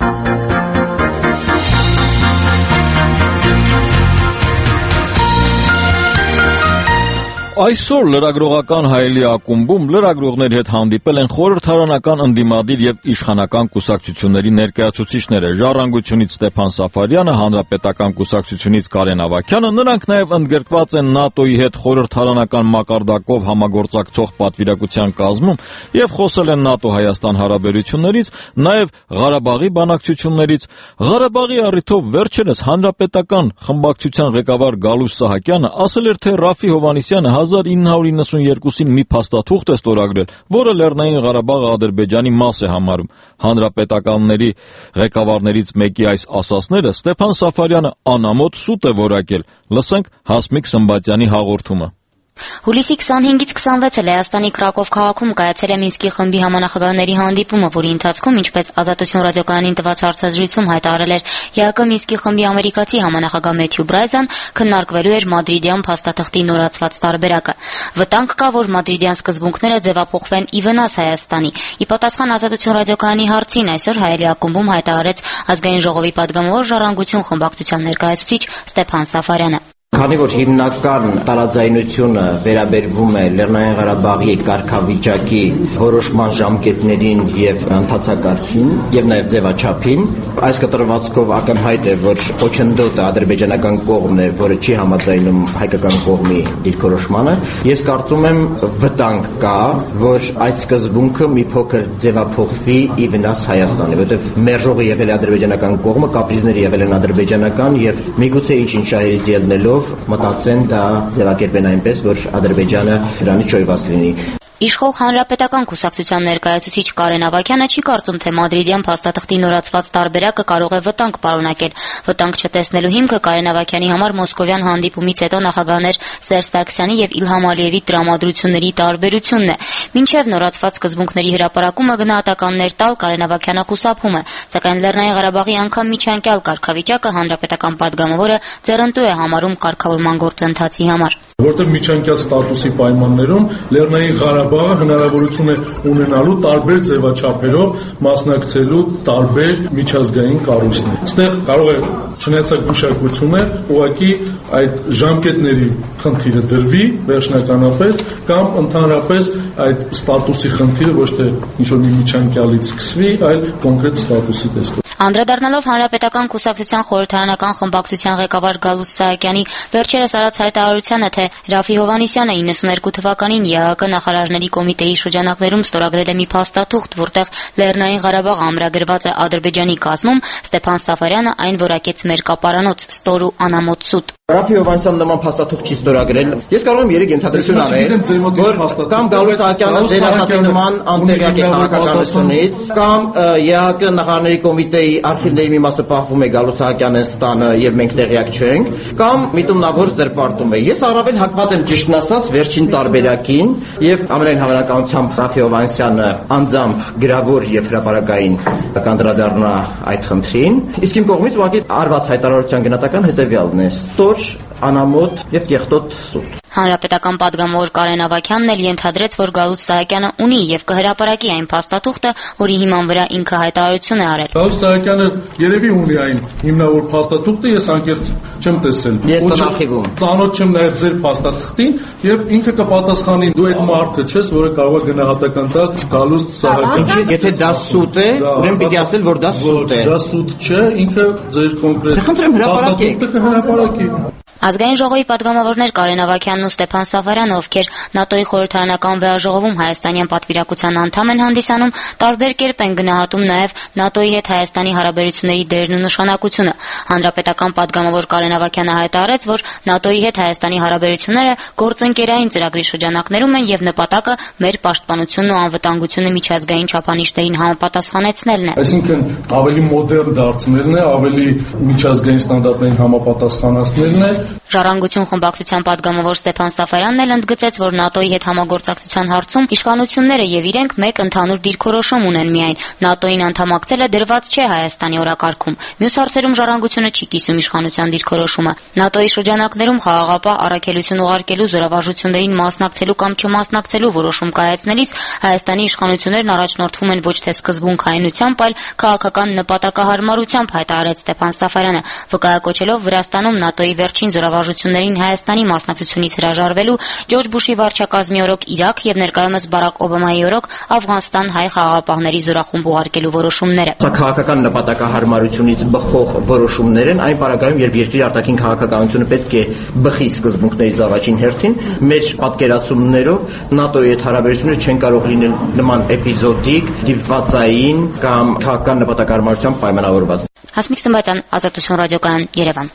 Speaker 1: Այսօր լրագրողական հայելի ակումբում լրագրողների հետ հանդիպել են խորհրդարանական ընդդիմադիր եւ իշխանական կուսակցությունների ներկայացուցիչները՝ Ժառանգությունից Ստեփան Սաֆարյանը, Հանրապետական կուսակցությունից Կարեն Ավագյանը։ Նրանք նաեւ ընդգրկված են ՆԱՏՕ-ի հետ խորհրդարանական մակարդակով համագործակցող պատվիրակության կազմում եւ խոսել են ՆԱՏՕ-Հայաստան հարաբերություններից, նաեւ Ղարաբաղի բանակցություններից։ Ղարաբաղի առիթով վերջերս Հանրապետական խմբակցության ղեկավար Գալուս Սահակյանը ասել էր, թե Ռաֆի Հովհաննիսյանը հազար ինը հարյուր իննսունյերկուսին մի փաստաթուղթ է ստորագրել, որը Լեռնային Ղարաբաղը Ադրբեջանի մաս է համարում։ Հանրապետականների ղեկավարներից մեկի այս ասացները Ստեփան Սաֆարյանը անամոթ սուտ է որակել։ Լսենք Հասմիկ Սմբատյանի հաղորդումը։
Speaker 14: Հուլիսի քսանհինգից քսանվեցը Լեհաստանի Քրակով քաղաքում կայացել է Մինսկի խմբի համանախագահների հանդիպումը, որի ընթացքում, ինչպես Ազատություն ռադիոկայանին տված հարցազրույցում հայտարարել էր ԵԱԿ Մինսկի խմբի ամերիկացի համանախագահ Մեթյու Բրայզան, քննարկվելու էր մադրիդյան փաստաթղթի նորացված տարբերակը։ Վտանգ կա, որ մադրիդյան սկզբունքները ձևափոխվեն ի վնաս Հայաստանի։ Ի պատասխան Ազատություն ռադիոկայանի հարցին այսօր հայերի ակումբում հայտարարեց Ազգային ժողովի պատգամավոր Ժառանգություն խմբակցության ներկայացուցիչ Ստեփան Սաֆարյանը։
Speaker 15: Քանի որ հիմնական տարաձայնությունը վերաբերվում է Լեռնային Ղարաբաղի կարգավիճակի որոշման ժամկետներին եւ ընթացակարգին եւ նաեւ ձևաչափին, այս կտրվածքով ակնհայտ է, որ խոչընդոտը ադրբեջանական կողմն է, որը չի համաձայնում հայկական կողմի դիրքորոշմանը։ Ես կարծում եմ վտանգ կա, որ այդ սկզբունքը մի փոքր ձևափոխվի ի վնաս Հայաստանի, որովհետեւ մերժողը եղել է ադրբեջանական կողմը, կապրիզները եղել են ադրբեջանական եւ միգուցե ինչ-ինչ շահերից ելնելով մտածեն դա ձևակերպեն այնպես, որ Ադրբեջանը դրանից չոյված լինի։
Speaker 14: Իշխող Հանրապետական կուսակցության ներկայացուցիչ Կարեն Ավագյանը չի կարծում, թե մադրիդյան փաստաթղթի նորացված տարբերակը կարող է վտանգ պարունակել։ Վտանգ չտեսնելու հիմքը Կարեն Ավագյանի համար մոսկովյան հանդիպումից հետո նախագահներ Սերժ Սարգսյանի եւ Իլհամ Ալիևի տրամադրությունների տարբերությունն է։ Մինչեւ նորացված սկզբունքների հրապարակումը գնահատականներ տալ Կարեն Ավագյանը խուսափում է, սակայն Լեռնային Ղարաբաղի անգամ միջանկյալ կարգավիճակը Հանրապետական պատգամավորը ձեռնտու է համարում կարգավորման գործընթացի համար։
Speaker 16: Որտեղ միջանկյալ ստատուսի պայմաններում Լեռնային Ղարաբաղը հնարավորություն է ունենալու տարբեր ձևաչափերով մասնակցելու տարբեր միջազգային կառույցներ։ Այստեղ կարող է չնայած գուշակությունը ուղղակի այդ ժամկետների խնդիրը դրվի վերջնականապես կամ ընդհանրապես այդ ստատուսի խնդիրը ոչ թե ինչ-որ մի միջանկյալից սկսվի, այլ կոնկրետ ստատուսի տեսքով։
Speaker 14: Անդրադառնալով Հանրապետական կուսակցության խորհրդարանական խմբակցության ղեկավար Գալուս Սահակյանի վերջերս արած հայտարարությանը, թե Ռաֆի Հովհաննիսյանը իննսուներկու թվականին ԵԱԿ նախարարների կոմիտեի շրջանակներում ստորագրել է մի փաստաթուղթ, որտեղ Լեռնային Ղարաբաղը ամրագրված է Ադրբեջանի կազմում, Ստեփան Սաֆարյանը այն որակեց մեր կապարանոց ստոր ու անամոթ սուտ։
Speaker 15: Ռաֆի Հովհաննիսյանը նման փաստաթուղթ չի ստորագրել։ Ես կարող եմ երեք ենթադրություն անել, որ կամ Գալուս Սահակյանը ձերասատի նման անտեղյակ է քաղաքականությունից, կամ ԵԱԿ նախարարների կոմիտեի արխիվների մի մասը պահվում է Գալուս Սահակյանը ստանը եւ մենք տեղյակ չենք, կամ միտումնավոր զրպարտում է։ Ես առավել հակված եմ ճիշտն ասած վերջին տարբերակին եւ ամենայն հավանականությամբ Ռաֆի Հովհաննիսյանը անձամբ գրավոր եւ հրապարակային կանդրադառնա այդ խնդրին։ Իսկ իմ կողմից ուղղակի արված հայտարարության գնահատական հետեւյալն է. ստոր անամոթ եւ կեղտոտ սուտ։
Speaker 14: Հանրապետական պատգամավոր Կարեն Ավագյանն էլ ենթադրեց, որ Գալուստ Սահակյանը ունի եւ կհրապարակի այն փաստաթուղթը, որի հիման վրա ինքը հայտարարություն է արել։
Speaker 16: Գալուստ Սահակյանը երևի ունի այն հիմնավոր փաստաթուղթը, ես անկեղծ չեմ տեսել։
Speaker 15: Ես տնախիվում։
Speaker 16: Ծանոթ չեմ նաեւ ձեր փաստաթղթին եւ ինքը կպատասխանի դու այդ մարդը ես, որը կարող է գնահատական տալ Գալուստ Սահակյանին։
Speaker 15: Եթե դա սուտ է, ուրեմն պիտի ասել, որ դա սուտ է։
Speaker 16: Դա սուտ չէ, ինքը ձեր կոնկրետ
Speaker 15: փաստաթուղթը
Speaker 16: կհրապարակի։
Speaker 14: Ազգային ժողովի պատգամավորներ Կարեն Ավագյանն ու Ստեփան Սաֆարյանը, ովքեր ՆԱՏՕ-ի խորհրդարանական վեաժողովում հայաստանյան պատվիրակության անդամ են հանդիսանում, տարբեր կերպ են գնահատում նաև ՆԱՏՕ-ի հետ Հայաստանի հարաբերությունների դերն ու նշանակությունը։ Հանրապետական պատգամավոր Կարեն Ավագյանը հայտարարեց, որ ՆԱՏՕ-ի հետ Հայաստանի հարաբերությունները գործընկերային ծրագրի շրջանակներում են եւ նպատակը մեր պաշտպանությունն ու անվտանգությունը միջազգային չափանիշներին համապատասխանեցնելն է։
Speaker 16: Այսինքն ավելի մոդեռն դարձնելն է, ավելի միջազգային ստանդարտներին համապատասխանացնելն է։
Speaker 14: Ժառանգություն խմբակցության պատգամավոր Ստեփան Սաֆարյանն էլ ընդգծեց, որ ՆԱՏՕ-ի հետ համագործակցության հարցում իշխանությունները եւ իրենք մեկ ընդհանուր դիրքորոշում ունեն միայն. ՆԱՏՕ-ին անդամակցելը դրված չէ Հայաստանի օրակարգում։ Մյուս հարցերում ժառանգությունը չի կիսում իշխանության դիրքորոշումը։ ՆԱՏՕ-ի շրջանակներում խաղաղապահ առաքելություն ուղարկելու զորավարժություններին մասնակցելու կամ չմասնակցելու որոշում կայացնելիս Հայաստանի իշխանություններն առաջնորդվում են ոչ թե սկզբունքայնությամբ, այլ քաղաքական նպատակահարմարությամբ, հայտարարեց Ստեփան Սաֆարյանը, վկայակոչելով Վրաստանում ՆԱՏՕ-ի վերջին զորավարժություններին Հայաստանի մասնակցությունից հրաժարվելու, Ջորջ Բուշի վարչակազմի օրոք Իրաք եւ ներկայումս Բարակ Օբամայի օրոք Աֆղանստան հայ խաղաղապահների զորախումբ ուղարկելու որոշումները։
Speaker 15: Սա քաղաքական նպատակահարմարությունից բխող որոշումներ են, այն պարագայում, երբ երկրի արտաքին քաղաքականությունը պետք է բխի սկզբունքներից առաջին հերթին, մեր պատկերացումներով ՆԱՏՕ-ի հետ հարաբերությունները չեն կարող լինել նման էպիզոդիկ, դիպվածային կամ քաղաքական նպատակահարմարությամբ պայմանավորված։
Speaker 14: Հասմիկ Սմբատյան, Ազատություն ռադիոկայան, Երևան։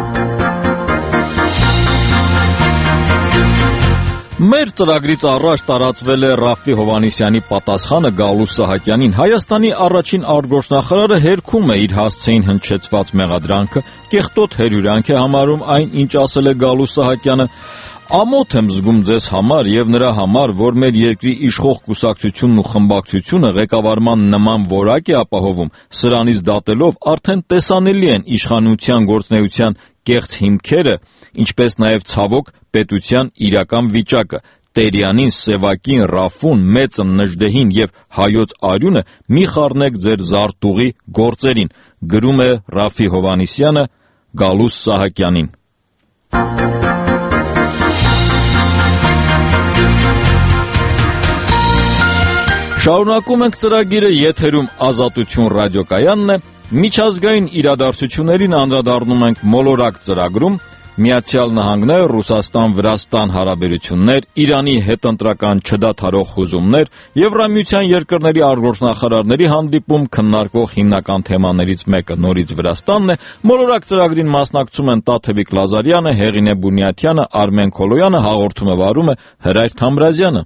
Speaker 1: Մեր ծրագրից առաջ տարածվել է Ռաֆֆի Հովհաննիսյանի պատասխանը Գալուստ Սահակյանին։ Հայաստանի առաջին արտգործնախարարը հերքում է իր հասցեին հնչեցված մեղադրանքը, կեղտոտ հերյուրանք է համարում այն, ինչ ասել է Գալուստ Սահակյանը։ Ամոթ եմ զգում ձեզ համար եւ նրա համար, որ մեր երկրի իշխող կուսակցությունն ու խմբակցությունը ղեկավարման նման որակ է ապահովում, սրանից դատելով արդեն տեսանելի են իշխանության գործունեության կեղծ հիմքերը, ինչպես նաև ցավոք պետության իրական վիճակը։ Տերյանին, Սևակին, Ռաֆուն, Մեծը, Նժդեհին եւ Հայոց արյունը մի խառնեք ձեր զարտուղի գործերին, գրում է Ռաֆֆի Հովհաննիսյանը Գալուստ Սահակյանին։ Շարունակում ենք ծրագիրը, եթերում Ազատություն ռադիոկայանն է։ Միջազգային իրադարձություններին անդրադառնում ենք մոլորակ ծրագրում։ Միացյալ Նահանգներ, Ռուսաստան, Վրաստան հարաբերություններ, Իրանի հետընտրական չդադարող հուզումներ, Եվրամիության երկրների արտգործնախարարների հանդիպում քննարկվող հիմնական թեմաներից մեկը նորից Վրաստանն է։ Մոլորակ ծրագրին մասնակցում են Տաթևիկ Լազարյանը, Հեղինե Բունյաթյանը, Արմեն Քոլոյանը, հաղորդումը վարում է Հրայր Թամրազյանը։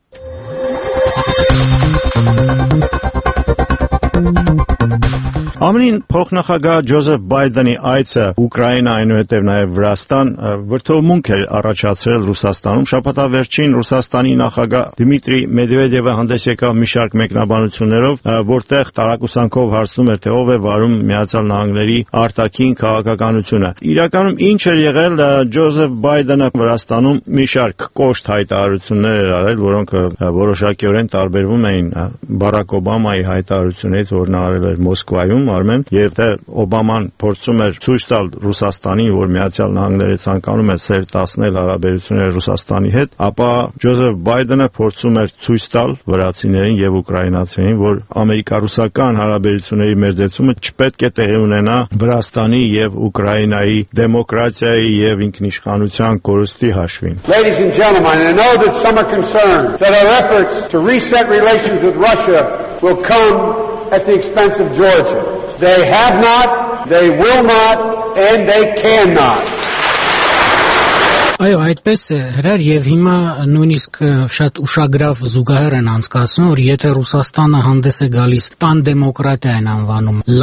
Speaker 17: Ամենին փոխնախագահ Ջոզեֆ Բայդենի այցը Ուկրաինա, այնուհետև նաև Վրաստան վրդովմունք էր առաջացրել Ռուսաստանում։ Շաբաթավերջին Ռուսաստանի նախագահ Դմիտրի Մեդվեդևը հանդես եկավ մի շարք մեկնաբանություններով, որտեղ տարակուսանքով հարցնում էր, թե ով է վարում Միացյալ Նահանգների արտաքին քաղաքականությունը։ Իրականում ինչ էր եղել, Ջոզեֆ Բայդենը Վրաստանում մի շարք կոշտ հայտարարություններ էր արել, որոնք որոշակիորեն տարբերվում էին Բարակ Օբամայի հայտարարությունից, որ նա արել էր Մոսկվայում, Արմեն, եւ թե Օբաման փորձում էր ցույց տալ Ռուսաստանին, որ Միացյալ Նահանգները ցանկանում է սեր տասնել հարաբերությունները Ռուսաստանի հետ, ապա Ջոզեֆ Բայդենը փորձում էր ցույց տալ վրացիներին եւ ուկրաինացիներին, որ ամերիկա-ռուսական հարաբերությունների մերձեցումը չպետք է տեղի ունենա Վրաստանի եւ Ուկրաինայի դեմոկրատիայի եւ ինքնիշխանության կորստի հաշվին։
Speaker 18: Ladies and gentlemen, I know that some are concerned that our efforts to reset relations with Russia will come at the expense of Georgia. They have not, they will not, and they cannot.
Speaker 19: Այո, այդպես է, Հրար, եւ հիմա նույնիսկ շատ ուշագրավ զուգահեռ են անցկացնում, որ եթե Ռուսաստանը հանդես է գալիս պանդեմոկրատիա են անվանում լավ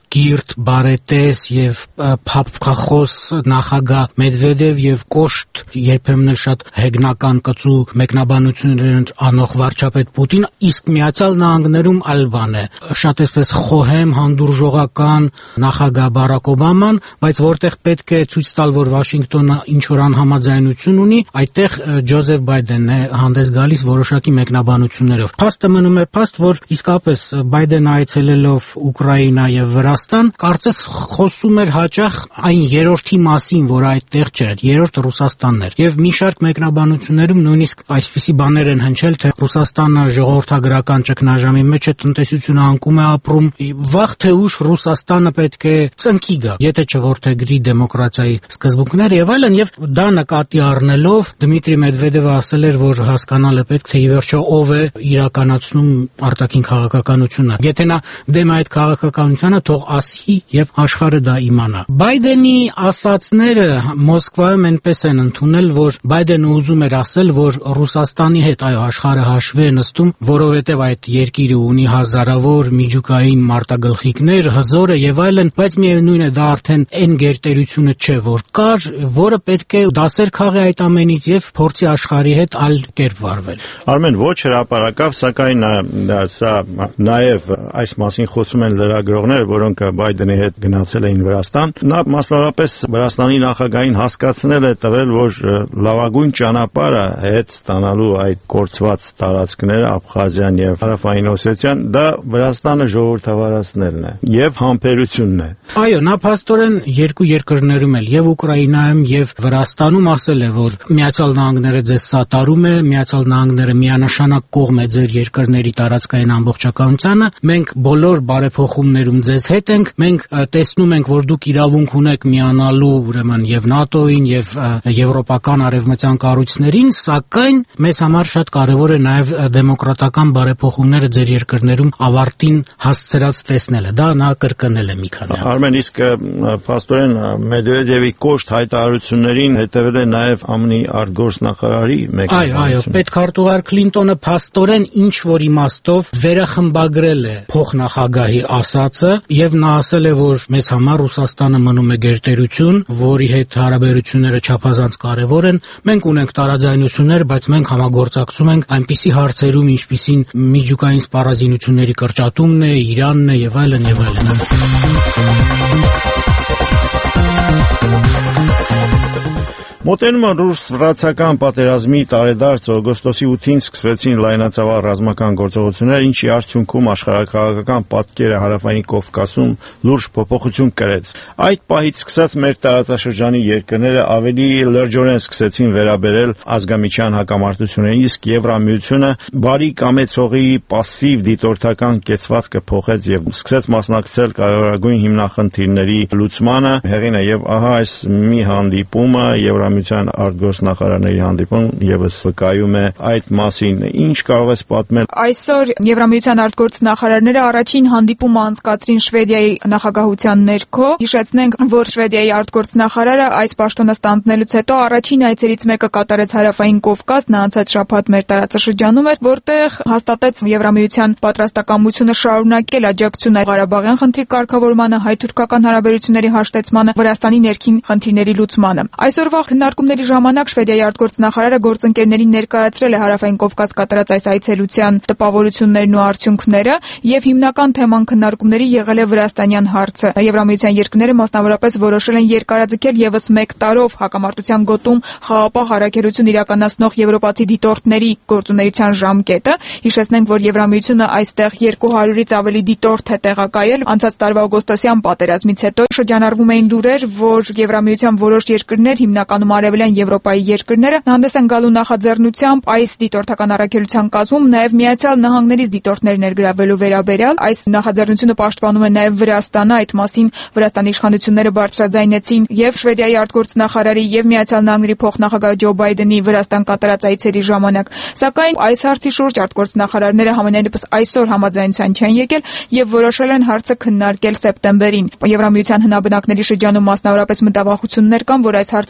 Speaker 19: կիրթ, բարետես եւ փափկախոս նախագահ Մեդվեդև եւ կոշտ երբեմն էլ շատ հեգնական կծու մեկնաբանություններ անող վարչապետ Պուտին, իսկ Միացյալ Նահանգներում այլ բան է, շատ այսպես խոհեմ հանդուրժողական նախագահ Բարակ Օբաման, բայց որտեղ պետք է ցույց տալ, որ Վաշինգտոնը ինչ որ անհամաձայնություն ունի, այդտեղ Ջոզեֆ Բայդենն է հանդես գալիս որոշակի մեկնաբանություններով։ Փաստը մնում է փաստ, որ իսկապես Բայդենը այցելելով Ուկրաինա եւ Վրաստան, կարծես խոսում էր հաճախ այն երրորդի մասին, որ այդտեղ չէր, երրորդ Ռուսաստանն էր։ Եվ մի շարք մեկնաբանություններում նույնիսկ այսպիսի բաներ են հնչել, թե Ռուսաստանը ժողովրդագրական ճգնաժամի մեջ է, տնտեսությունը անկում է ապրում, վաղ թե ուշ Ռուսաստանը պետք է ծնկի գա, եթե չորթեգրի դեմոկրատիայի սկզբունքները եւ այլն, եւ դա նկատի առնելով Դմիտրի Մեդվեդևը ասել էր, որ հասկանալ է պետք, թե ի վերջո ով է իրականացնում արտաքին քաղաքականությունը։ Եթե նա դեմ այդ քաղաքականությանը, թող ասի եւ աշխարհը դա իմանա։ Բայդենի ասածները Մոսկվայում այնպես են ընդունել, որ Բայդենը ուզում էր ասել, որ Ռուսաստանի հետ այո աշխարհը հաշվի է նստում, որովհետեւ այդ երկիրը ունի հազարավոր միջուկային մարտագլխիկներ, հզոր է եւ այլն, բայց միևնույն է դա արդեն այն գերտերությունը չէ, որ կար, որը պետք է դասեր քաղի այդ ամենից եւ փորձի աշխարհի հետ այլ կերպ վարվել։
Speaker 17: Արմեն, ոչ հրապարակավ, սակայն սա նաեւ այս մասին խոսում են լրագրողներ, որոնք Բայդենի հետ գնացել էին Վրաստան։ Նա մասնավորապես Վրաստանի նախագահին հասկացնել է տվել, որ լավագույն ճանապարհը հետ ստանալու այդ կորցված տարածքները Աբխազիան եւ Հարավային Օսետիան, դա Վրաստանը ժողովրդավարացնելն է եւ համբերությունն է։
Speaker 19: Այո, նա փաստորեն երկու երկրներում էլ եւ Ուկրաինայում եւ Վրաստանում ասել է, որ Միացյալ Նահանգները ձեզ սատարում է, Միացյալ Նահանգները միանշանակ կողմ է ձեր երկրների տարածքային ամբողջականությանը, մենք բոլոր բարեփոխումներում ձեզ հետ ենք, մենք տեսնում ենք, որ դուք իրավունք ունեք միանալու ուրեմն եւ ՆԱՏՕ-ին եւ եվրոպական արևմտյան կառույցներին, սակայն մեզ համար շատ կարեւոր է նաեւ դեմոկրատական բարեփոխումները ձեր երկրներում ավարտին հասցրած տեսնելը։ Դա նա կրկնել է մի քանի։
Speaker 17: Արմեն, իսկ փաստորեն Մեդվեդևի կոշտ հայտարարություններին հետևել է նաեւ ԱՄՆ-ի արտգործնախարարի մեկնաբանությունը։
Speaker 19: Այո, այո, պետքարտուղար Քլինտոնը փաստորեն ինչ որ իմաստով վերախմբագրել է փոխնախագահի ասածը եւ նա ասել է, որ մեզ համար Ռուսաստանը մնում է գերտերություն, որի հետ հարաբերությունները չափազանց կարեւոր են։ Մենք ունենք տարաձայնություններ, բայց մենք համագործակցում ենք այնպիսի հարցերում, ինչպիսին միջուկային սպառազինությունների կրճատումն է, Իրանն է եւ այլն եւ այլն։
Speaker 17: Մոտենում է ռուս-վրացական պատերազմի տարեդարձ, օգոստոսի ութին սկսվեցին լայնածավալ ռազմական գործողություններ, ինչի արդյունքում աշխարհաքաղաքական պատկերը Հարավային Կովկասում լուրջ փոփոխություն կրեց։ Այդ պահից սկսած մեր տարածաշրջանի երկրները ավելի լրջորեն սկսեցին վերաբերել ազգամիչյան հակամարտություններին, իսկ Եվրամիությունը բարի կամեցողի պասիվ դիտորդական կեցվածքը փոխեց եւ սկսեց մասնակցել կարևորագույն հիմնախնդիրների լուծմանը։ Հեղինը եւ ահա այս մի հանդիպումը Եվրամիության արտգործնախարարների հանդիպում եւս վկայում է այդ մասին։ Ինչ կարող ես պատմել։
Speaker 20: Այսօր Եվրամիության արտգործնախարարները առաջին հանդիպումը անցկացրին Շվեդիայի նախագահության ներքո։ Հիշեցնենք, որ Շվեդիայի արտգործնախարարը այս պաշտոնը ստանձնելուց հետո առաջին այցերից մեկը կատարեց Հարավային Կովկաս, նա անցած շաբաթ մեր տարածաշրջանում էր, որտեղ հաստատեց Եվրամիության պատրաստակամությունը շարունակել աջակցությունը Ղարաբաղյան խնդրի կարգավորմանը, հայ-թուրքական հարաբերությունների հաշտեցմանը, Վրաստանի ներքին խնդիրների լուծմանը։ Այսօրվա քննարկումների ժամանակ Շվեդիայի արտգործնախարարը գործընկերներին ներկայացրել է Հարավային Կովկաս կատարած այս այցելության տպավորություններն ու արդյունքները եւ հիմնական թեման քննարկումների եղել է Վրաստանյան հարցը։ Եվրամիության երկրները մասնավորապես որոշել են երկարաձգել եւս մեկ տարով հակամարտության գոտում խաղաղապահ հարաբերություն իրականացնող եվրոպացի դիտորդների գործունեության ժամկետը։ Հիշեցնենք, որ Եվրամիությունը այստեղ երկու հարյուրից ավելի դիտորդ է տեղակայել։ Անցած տարվա օգոստոսյան պատերազմից հետո շրջանառվում էին լուրեր, որ Եվրամիության որոշ երկրներ, հիմնականում Արևելյան Եվրոպայի երկրները, հանդես են գալու նախաձեռնությամբ այս դիտորդական առաքելության կազմում նաև Միացյալ Նահանգներից դիտորդներ ներգրավելու վերաբերյալ։ Այս նախաձեռնությունը պաշտպանում է նաև Վրաստանը, այդ մասին Վրաստանի իշխանությունները բարձրաձայնեցին եւ Շվեդիայի արտգործնախարարի եւ Միացյալ Նահանգների փոխնախագահ Ջո Բայդենի Վրաստան կատարած այցերի ժամանակ։ Սակայն այս հարցի շուրջ արտգործնախարարները համենայնիվս այսօր համաձայնության չեն եկել եւ որոշել են հարցը քննարկել սեպտեմբերին։ Եվրամիության հնաբնակների շրջանում մասնավորապես մտավախություններ կան, որ այս հարցը կարող է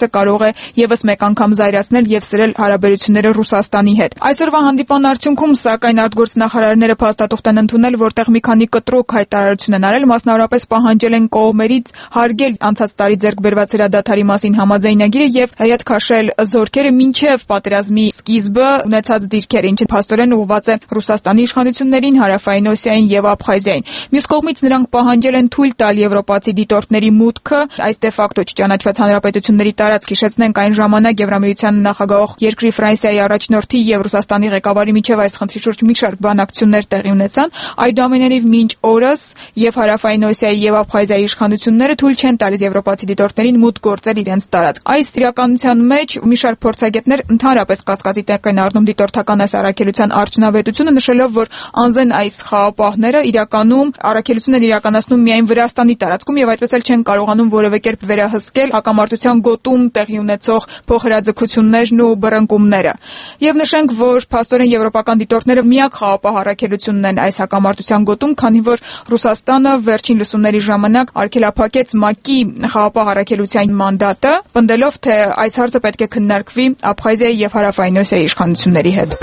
Speaker 20: է եւս մեկ անգամ զայրացնել եւ սրել հարաբերությունները Ռուսաստանի հետ։ Այսօրվա հանդիպման արդյունքում, սակայն, արտգործնախարարները փաստաթուղթ են ընդունել, որտեղ մի քանի կտրուկ հայտարարություն են արել, մասնավորապես պահանջել են կողմերից հարգել անցած տարի ձեռք բերված հրադադարի մասին համաձայնագիրը եւ հայտ քաշել զորքերը մինչեւ պատերազմի սկիզբը ունեցած դիրքերը, ինչը փաստորեն ուղղված է Ռուսաստանի իշխանություններին, Հարավային Օսիային եւ Աբխազիային։ Մյուս կողմից նրանք պահանջել են թույլ տալ եվրոպացի դիտորդների մուտքը այս դե ֆակտո չճանաչված հանրապետությունների տարածք։ Հիշեցնենք, այն ժամանակ Եվրամիության նախագահող երկրի Ֆրանսիայի առաջնորդի եւ Ռուսաստանի ղեկավարի միջև այս խնդրի շուրջ մի շարք բանակցություններ տեղի ունեցան։ Այդուամենայնիվ մինչ օրս եւ Հարավային Օսիայի եւ Աբխազիայի իշխանությունները թույլ չեն տալիս եվրոպացի դիտորդներին մուտք գործել իրենց տարածք։ Այս իրականության մեջ մի շարք փորձագետներ ընդհանրապես կասկածի տակ են առնում դիտորդական այս առաքելության արդյունավետությունը, նշելով, որ անզեն այս խաղապահները իրականում առաքելություն են իրականացնում միայն Վրաստանի տարածքում եւ այդպես էլ չեն կարողանում որևէ կերպ վերահսկել հակամարտության գոտում տեղի ունեցող փոխհրաձգություններն ու բռնկումները։ Եվ նշենք, որ փաստորեն եվրոպական դիտորդները միակ խաղապահ առաքելությունն են այս հակամարտության գոտում, քանի որ Ռուսաստանը վերջին լսումների ժամանակ արգելափակեց ՄԱԿ-ի խաղապահ առաքելության մանդատը, պնդելով, թե այս հարցը պետք է քննարկվի Աբխազիայի եւ Հարավային Օսիայի իշխանությունների հետ։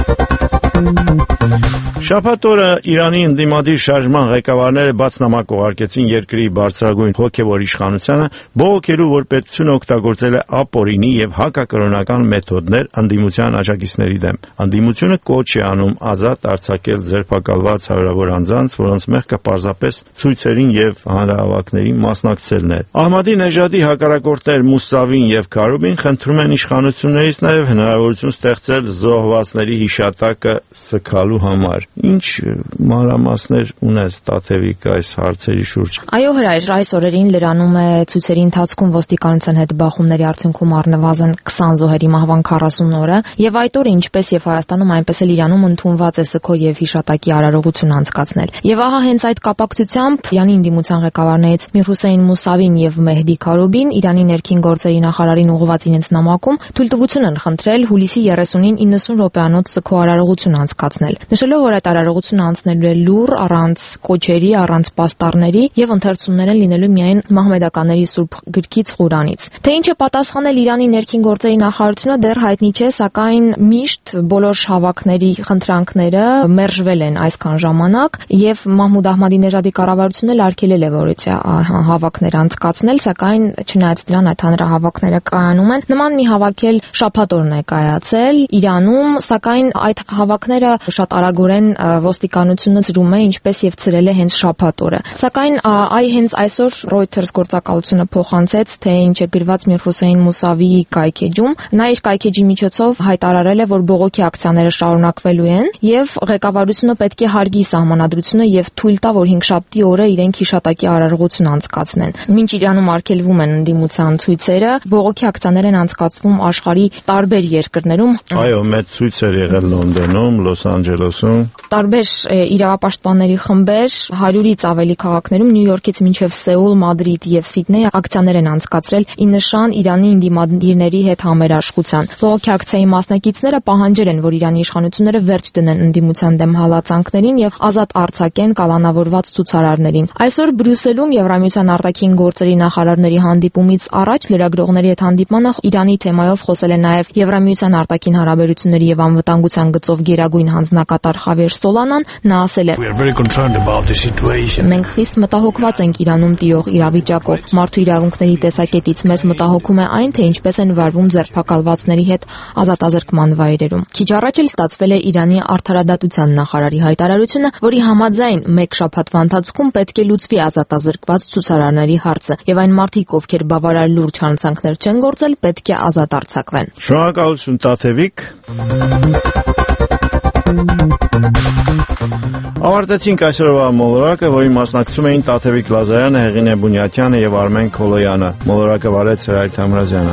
Speaker 17: Շաբաթ օրը Իրանի ընդդիմադիր շարժման ղեկավարները բաց նամակ ուղարկեցին երկրի բարձրագույն հոգևոր իշխանությանը, բողոքելու, որ պետությունը օգտագործել է ապօրինի եւ հակակրոնական մեթոդներ ընդդիմության աջակիցների դեմ։ Ընդդիմությունը կոչ է անում ազատ արձակել ձերբակալված հարյուրավոր անձանց, որոնց մեղքը պարզապես ցույցերին եւ հանրահավաքներին մասնակցելն է։ Ահմադի-Նեժադի հակառակորդներ Մուսավին եւ Քարուբին խնդրում են իշխանություններից նաեւ հնարավորություն ստեղծել զոհվածների հիշատակը սգալու համար։ Ինչ մանրամասներ ունես Տաթևիկ այս հարցերի շուրջ։
Speaker 21: Այո, հրայր, այս օրերին լրանում է ցույցերի ընթացքում ոստիկանության հետ բախումների արդյունքում առնվազն քսան զոհերի մահվան քառասուն օրը, եւ այդ օրը ինչպես եւ Հայաստանում, այնպես էլ Իրանում ընդունված է սգո եւ հիշատակի արարողություն անցկացնել։ Եվ ահա հենց այդ կապակցությամբ Իրանի ընդդիմության ղեկավարներից Միրհուսեյն Մուսավին եւ Մեհդի Քարուբին Իրանի ներքին գործերի նախարարին ուղղված իրենց նամակում թույլտվություն են խնդրել հուլիսի երեսունին իննսուն րոպեանոց սգո արարողություն անցկացնել, նշելով, որ այդ արարողությունը անցնելու է լուռ, առանց կոչերի, առանց պաստառների եւ ընթերցումներ են լինելու միայն մահմեդականների սուրբ գրքից Ղուրանից։ Թե ինչ է պատասխանել Իրանի ներքին գործերի նախարարությունը դեռ հայտնի չէ, սակայն միշտ բոլոր հավաքների խնդրանքները մերժվել են այսքան ժամանակ եւ Մահմուդ Ահմադի-Նեժադի կառավարությունն էլ արգելել է որոցյա հավաքներ անցկացնել, սակայն չնայած դրան այդ հանրահավաքները կայանում են։ Նման մի հավաք էլ շաբաթ օրն է կայացել Իրանում, սակայն այդ հավաքները շատ արագորեն ոստիկանությունը ծրում է, ինչպես եւ ծրել է հենց շաբաթ օրը։ Սակայն այ հենց այսօր Reuters գործակալությունը փոխանցեց, թե ինչ է գրված Միրհուսեյն Մուսավիի կայքեջում։ Նա իր կայքեջի միջոցով հայտարարել է, որ բողոքի ակցիաները շարունակվելու են եւ ղեկավարությունը պետք է հարգի սահմանադրությունը եւ թույլ տա, որ հինգշաբթի օրը իրենք հիշատակի արարողություն անցկացնեն։ Մինչ Իրանում արգելվում են ընդդիմության ցույցերը, բողոքի ակցիաներ են անցկացվում աշխարհի տարբեր երկրներում։
Speaker 17: Այո, մեծ ցույց էր եղել Լոնդոնում, Լոս Անջելեսում։
Speaker 21: Տարբեր իրավապաշտպանների խմբեր հարյուրից ավելի քաղաքներում Նյու Յորքից մինչև Սեուլ, Մադրիդ եւ Սիդնեյ ակցիաներ են անցկացրել ի նշան Իրանի ընդդիմադիրների հետ համերաշխության։ Բողոքի ակցիայի մասնակիցները պահանջել են, որ Իրանի իշխանությունները վերջ դնեն ընդդիմության դեմ հալածանքներին եւ ազատ արձակեն կալանավորված ցուցարարներին։ Այսօր Բրյուսելում Եվրամիության արտաքին գործերի նախարարների հանդիպումից առաջ լրագրողների հետ հանդիպմանը Իրանի թեմայով խոսել է նաեւ Եվրամիության արտաքին հարաբերությունների եւ անվտանգության գծով գերագույն հանձնակատար Խավիեր Սոլանան։ Նա ասել է. Մենք խիստ մտահոգված ենք Իրանում տիրող իրավիճակով։ Մարդու իրավունքների տեսակետից մեզ մտահոգում է այն, թե ինչպես են վարվում ձերբակալվածների հետ ազատազրկման վայրերում։ Քիչ առաջ էլ ստացվել է Իրանի արդարադատության նախարարի հայտարարությունը, որի համաձայն մեկ շաբաթվա ընթացքում պետք է լուծվի ազատազրկված ցուցարարների հարցը, եւ այն մարդիկ, ովքեր բավարար լուրջ հանցանքներ չեն գործել, պետք է ազատ արձակվեն։
Speaker 17: Շնորհակալություն Տաթևիկ։ Ավարտեցինք այսօրվա մոլորակը, որին մասնակցում էին Տաթևիկ Լազարյանը, Հեղինե Բունյատյանը եւ Արմեն Քոլոյանը։ Մոլորակը վարեց Հրայր Թամրազյանը։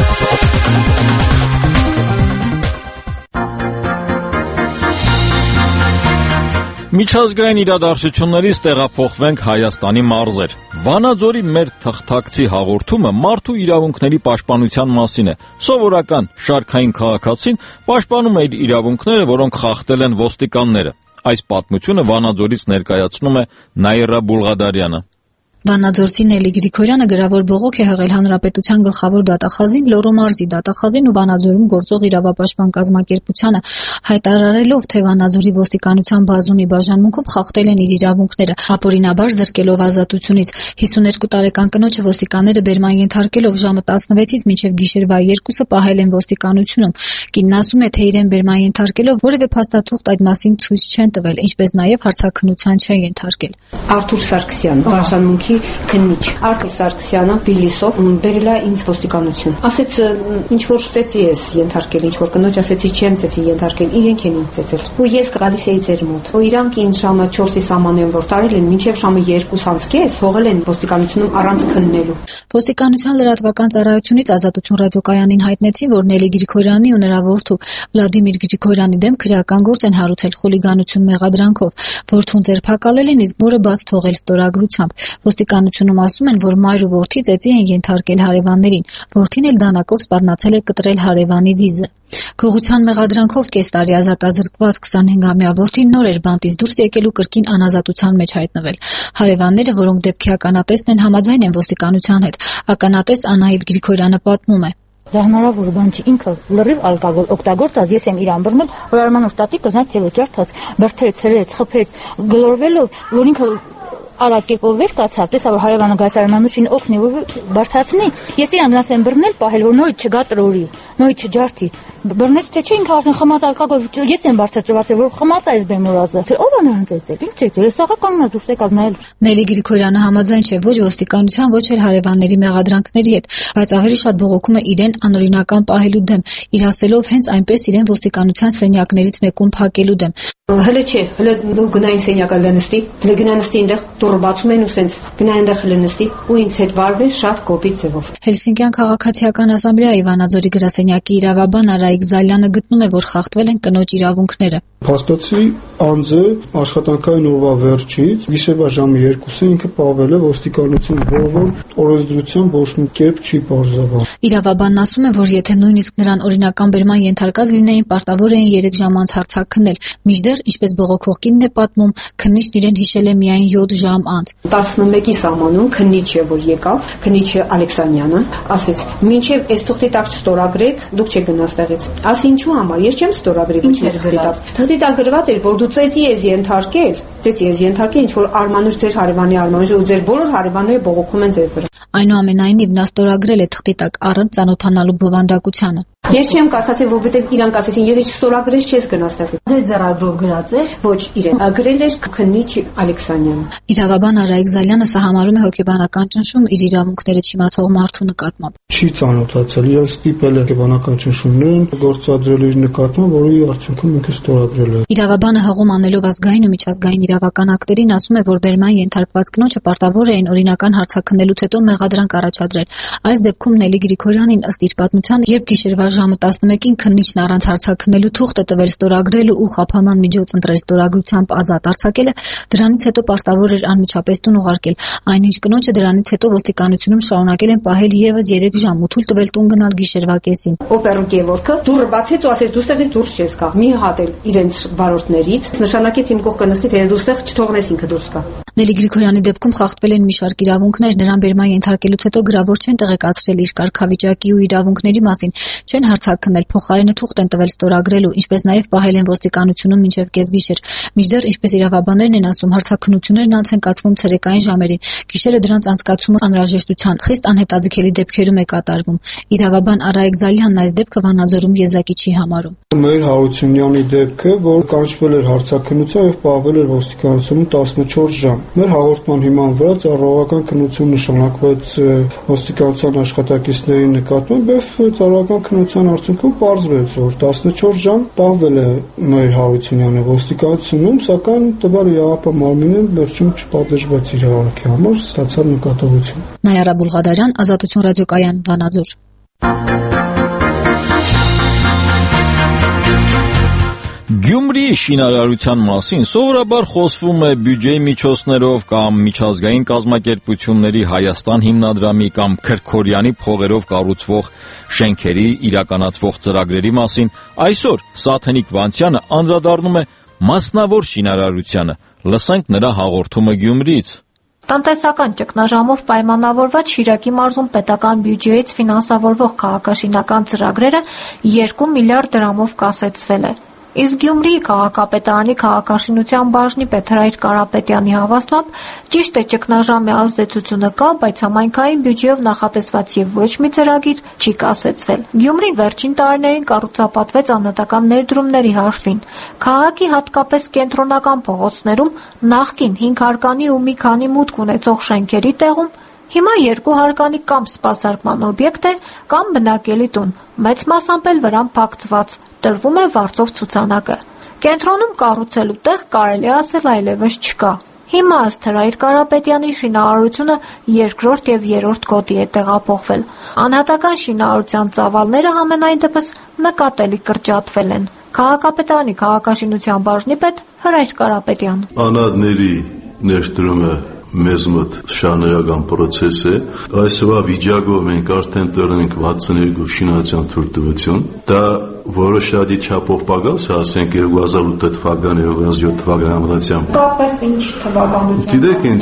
Speaker 1: Միջազգային իրադարձություններից տեղափոխվենք Հայաստանի մարզեր։ Վանաձորի մեր թղթակցի հաղորդումը մարդու իրավունքների պաշտպանության մասին է։ Սովորական շարքային քաղաքացին պաշտպանում է իր իրավունքները, որոնք խախտել են ոստիկանները։ Այս պատմությունը Վանաձորից ներկայացնում է Նաիրա Բուլղադարյանը։
Speaker 2: Վանաձորցի Նելի Գրիգորյանը գրավոր բողոք է հղել Հանրապետության գլխավոր դատախազին, Լոռու մարզի դատախազին ու Վանաձորում գործող իրավապաշտպան կազմակերպությանը, հայտարարելով, թե Վանաձորի ոստիկանության բազումի բաժանմունքում խախտել են իր իրավունքները, ապօրինաբար զրկելով ազատությունից։ հիսունհինգ տարեկան կնոջը ոստիկանները բերման ենթարկելով ժամը տասնվեցից մինչև գիշերվա երկուսը պահել են ոստիկանությունում։ Կինն ասում է, թե իրեն բերման ենթարկելով որևէ փաստաթուղթ այդ մասին ցույց չեն տվել, ինչպես նաև հարցաքննության չեն ենթարկել։
Speaker 22: Արթուր Սարգսյան, բաժանմունքի քննիչ։ Արթուր Սարգսյանը Բիլիսով բերել է ինձ ոստիկանություն։ Ասեց, ինչ որ ծեծի ես ենթարկել, ինչ որ կնոջ ասեցի չեմ ծեծի ենթարկել, իրենք են ինձ ծեծել։ Ու ես գալիս էի ձեր մոտ։ Ու իրանք ինձ ժամը չորսի սահմանեն որ տարել են, մինչև ժամը երկուս անց կես հողել են ոստիկանությունում առանց քննելու։
Speaker 2: Ոստիկանության լրատվական ծառայությունից Ազատություն ռադիոկայանին հայտնեցին, որ Նելի Գրիգորյանի ու նրա որդու Վլադիմիր Գրիգորյանի դեմ քրեական գործ են հարուցել խուլիգանություն մեղադրանքով։ Որդուն ձերբակալել են, իսկ մորը բաց թողել ստորագրությամբ։ Ոստիկանությունում ասում են, որ մայր ու որդի ծեծի են ենթարկել հարևաններին։ Որդին էլ դանակով սպառնացել է կտրել հարևանի վիզը։ Գողության մեղադրանքով կես տարի ազատազրկված քսանհինգամյա որդին նոր էր բանտից դուրս եկել ու կրկին անազատության մեջ հայտնվել։ Հարևանները, որոնք դեպքի ականատեսն են, համաձայն են ոստիկանության հետ։ Ականատես Անահիտ Գրիգորյանը պատմում է.
Speaker 23: Դա հնարավոր բան չի, ինքը լրիվ ալկոգոլ օգտագործած, ես եմ իրան բռնել, որ Արմանուշ տատիկը նա թևը ջարդած, բրդեց, հրեց, խփեց, գլորվելով, որ ինքը արակեպով վեր կացավ, տեսա որ հարևանը գայս Արմանուշին օգնի, որ բարձրացնի, ես իրան գնաց եմ բռնել, պահել, որ նույն չգա տրորի, նույն չջարդի, բռնեց թե չէ ինքը արդեն խմած ալկոգոլ, ես եմ բարձրացրել, որ խմած այս բեմորազը, ով է նրան ծեծել, ինչ ծեծել, ես աղա կանգնած դուրս եկած նայել։
Speaker 2: Նելի Գրիգորյանը համաձայն չէ ոչ ոստիկանության, ոչ էլ հարևանների մեղադրանքների հետ, բայց ավելի շատ բողոքում է իրեն անօրինական պահելու դեմ, իր ասելով հենց այնպես իրեն ոստիկանության սենյակներից մեկում փակելու դեմ։
Speaker 22: Հələ չէ, հələ դու գնային սենյակը լնստի, հələ գնա նստի այնտեղ դուռը բացում են ու սենց գնա այնտեղ հələ նստի ու ինձ հետ վարվեն շատ կոպիտ ձևով։
Speaker 2: Հելսինկյան քաղաքացիական ասամբլեայի Վանաձորի գրասենյակի իրավաբան Արայիկ Զալյանը գտնում է, որ խախտվել են կնոջ իրավունքները։
Speaker 24: Փաստացի անձը աշխատանքային օրվա վերջից գիշերվա ժամը երկուսը ինքը պահվել է ոստիկանություն, որը որ օրենսդրությամբ ոչ մի կերպ չի բարձրացել։
Speaker 2: Իրավաբանն ասում է, որ եթե նույնիսկ նրան օրինական բերման ենթարկած լինեին, պարտավոր էին երեք ժամ անց հարցակ քննել։ Մինչդեռ, ինչպես բողոքող կինն է պատմում, քննիչն իրեն հիշել է միայն յոթ ժամ անց։
Speaker 22: տասնմեկի սահմանում քննիչը, որ եկավ, քննիչը Ալեքսանյանը, ասեց. «Մինչև այս թղթի տակ չստորագրեք, դուք չեք գնաց տեղից»։ Ասի ինչու համար, ես չեմ ստորագրի ոչ մի թղթի տակ։ Թղթի տակ գրված էր, որ դու ծեծի ես ենթարկել, ծեծի ես ենթարկել, ինչ որ Արմանուշ ձեր հարևանի Արմանուշ ու ձեր բոլոր հարևանները բողոքում են ձեր վրա։
Speaker 2: Այնուամենայնիվ նա ստորագրել է թղթի տակ առանց ծանոթանալու բովանդակությանը։
Speaker 22: Ես չեմ կարծացել, որովհետև իրանք ասեցին, եթե չստորագրես, չես գնաս տեղից։
Speaker 23: Ձեր ձեռագրով գրած է։
Speaker 22: Ոչ, իրեն գրել էր քննիչ Ալեքսանյանը։
Speaker 2: Իրավաբան Արայիկ Զալյանը սա համարում է հոգեբանական ճնշում իր իրավունքները չիմացող մարդու նկատմամբ։
Speaker 24: Չի ծանոթացել, իրեն ստիպել է հոգեբանական ճնշումներն գործադրել իր նկատմամբ, որի արդյունքում ինքը ստորագրել է։
Speaker 2: Իրավաբանը հղում անելով ազգային ու միջազգային իրավական ակտերին ասում է, որ բերման ենթարկված կնոջը պարտավոր էին օրինական հարցաքննելուց հետո մեղադրանք առաջադրել։ Այս դեպքում Նելի Գրիգորյանին ըստ իր պատմության, երբ գիշերվա ժամը տասնմեկին քննիչն առանց հարցաքննելու թուղթը տվել ստորագրելու ու խափանման միջոց ընտրել ստորագրությամբ ազատ արձակել է, դրանից հետո պարտավոր էր անմիջապես տուն ուղարկել, այնինչ կնոջը դրանից հետո ոստիկանությունում շարունակել են պահել եւս երեք ժամ ու թույլ տվել տուն գնալ գիշերվա կեսին։
Speaker 22: Օպերու Գևորգը դուռը բացեց ու ասեց՝ «Դու ստեղից դուրս չես գա»։ Մի հատ էլ իրենց վարորդներից նշանակեց իմ կողքը նստի, թե դու ստեղ չթողնես ինքը դուրս գա։
Speaker 2: Նելի Գրիգորյանի դեպքում խախտվել են մի շարք իրավունքներ, նրան բերման ենթարկելուց հետո գրավոր չեն տեղեկացրել իր կարգավիճակի ու իրավունքների մասին, չեն հարցակ քննել, փոխարենը թուղթ են տվել ստորագրելու, ինչպես նաև պահել են ոստիկանությունում մինչև կեսգիշեր։ Մինչդեռ, ինչպես իրավաբաններն են ասում, հարցաքննություններն անց են կացվում ցերեկային ժամերին, գիշերը դրանց անցկացումը անհրաժեշտության, խիստ անհետաձգելի դեպքերում է կատարվում։ Իրավաբան Արայիկ Զալյանն այս դեպքը Վանաձորում եզակի չի համարում։
Speaker 24: Մեր Հարությունյանի դեպքը, որ կանչվել էր հարցաքննության եւ պահվել էր ոստիկանությունում տասնչորս ժամ։ Մեր հաղորդման հիման վրա ծառայական քննություն նշանակվեց ոստիկանության աշխատակիցների նկատմամբ եւ ծառայական քննության արդյունքում պարզվեց, որ տասնչորս ժամ պահվել է մեր Հարությունյանը ոստիկանությունում, սակայն տվյալ իրավապահ մարմինը վերջում չպատժվեց իր արարքի համար, ստացավ նկատողություն։
Speaker 2: Նայարա Բուլղադարյան, Ազատություն ռադիոկայան, Վանաձոր։
Speaker 1: Գյումրիի շինարարության մասին սովորաբար խոսվում է բյուջեի միջոցներով կամ միջազգային կազմակերպությունների Հայաստան հիմնադրամի կամ Քրքորյանի փողերով կառուցվող շենքերի իրականացվող ծրագրերի մասին։ Այսօր Սաթենիկ Վանցյանը անդրադառնում է մասնավոր շինարարությանը։ Լսենք նրա հաղորդումը Գյումրիից։
Speaker 3: Տնտեսական ճգնաժամով պայմանավորված Շիրակի մարզում պետական բյուջեից ֆինանսավորվող քաղաքաշինական ծրագրերը երկու միլիարդ դրամով կասեցվել է։ Իսկ Գյումրիի քաղաքապետարանի քաղաքաշինության բաժնի պետ Հրայր Կարապետյանի հավաստմամբ ճիշտ է ճգնաժամի ազդեցությունը կա, բայց համայնքային բյուջեով նախատեսված եւ ոչ մի ծրագիր չի կասեցվել։ Գյումրին վերջին տարիներին կառուցապատվեց անհատական ներդրումների հաշվին։ Քաղաքի հատկապես կենտրոնական փողոցներում նախկին հինգ հարկանի ու մի քանի մուտք ունեցող շենքերի տեղում հիմա երկու հարկանի կամ սպասարկման օբյեկտ է, կամ բնակելի տուն, մեծ մասամբ էլ վրան փակցված, տրվում է վարձով ցուցանակը։ Կենտրոնում կառուցելու տեղ կարելի ասել այլևս չկա։ Հիմա ըստ Հրայր Կարապետյանի շինարարությունը երկրորդ եւ երրորդ գոտի է տեղափոխվել։ Անհատական շինարարության ծավալները համենայն դեպս նկատելի կրճատվել են։ Քաղաքապետարանի քաղաքաշինության բաժնի պետ Հրայր Կարապետյան։
Speaker 4: Անհատների ներդրումը մեզ մոտ շարունակական process է։ Այսօր վիճակով մենք արդեն տվել ենք վաթսունհինգ շինարարության թույլտվություն։ Դա որոշակի չափով պակաս, ասենք երկու հազար ութ թվականի, երկու հազար յոթ թվականի համեմատությամբ։
Speaker 3: Կապես ինչ թվականությամբ։
Speaker 4: Գիտեք ինչ,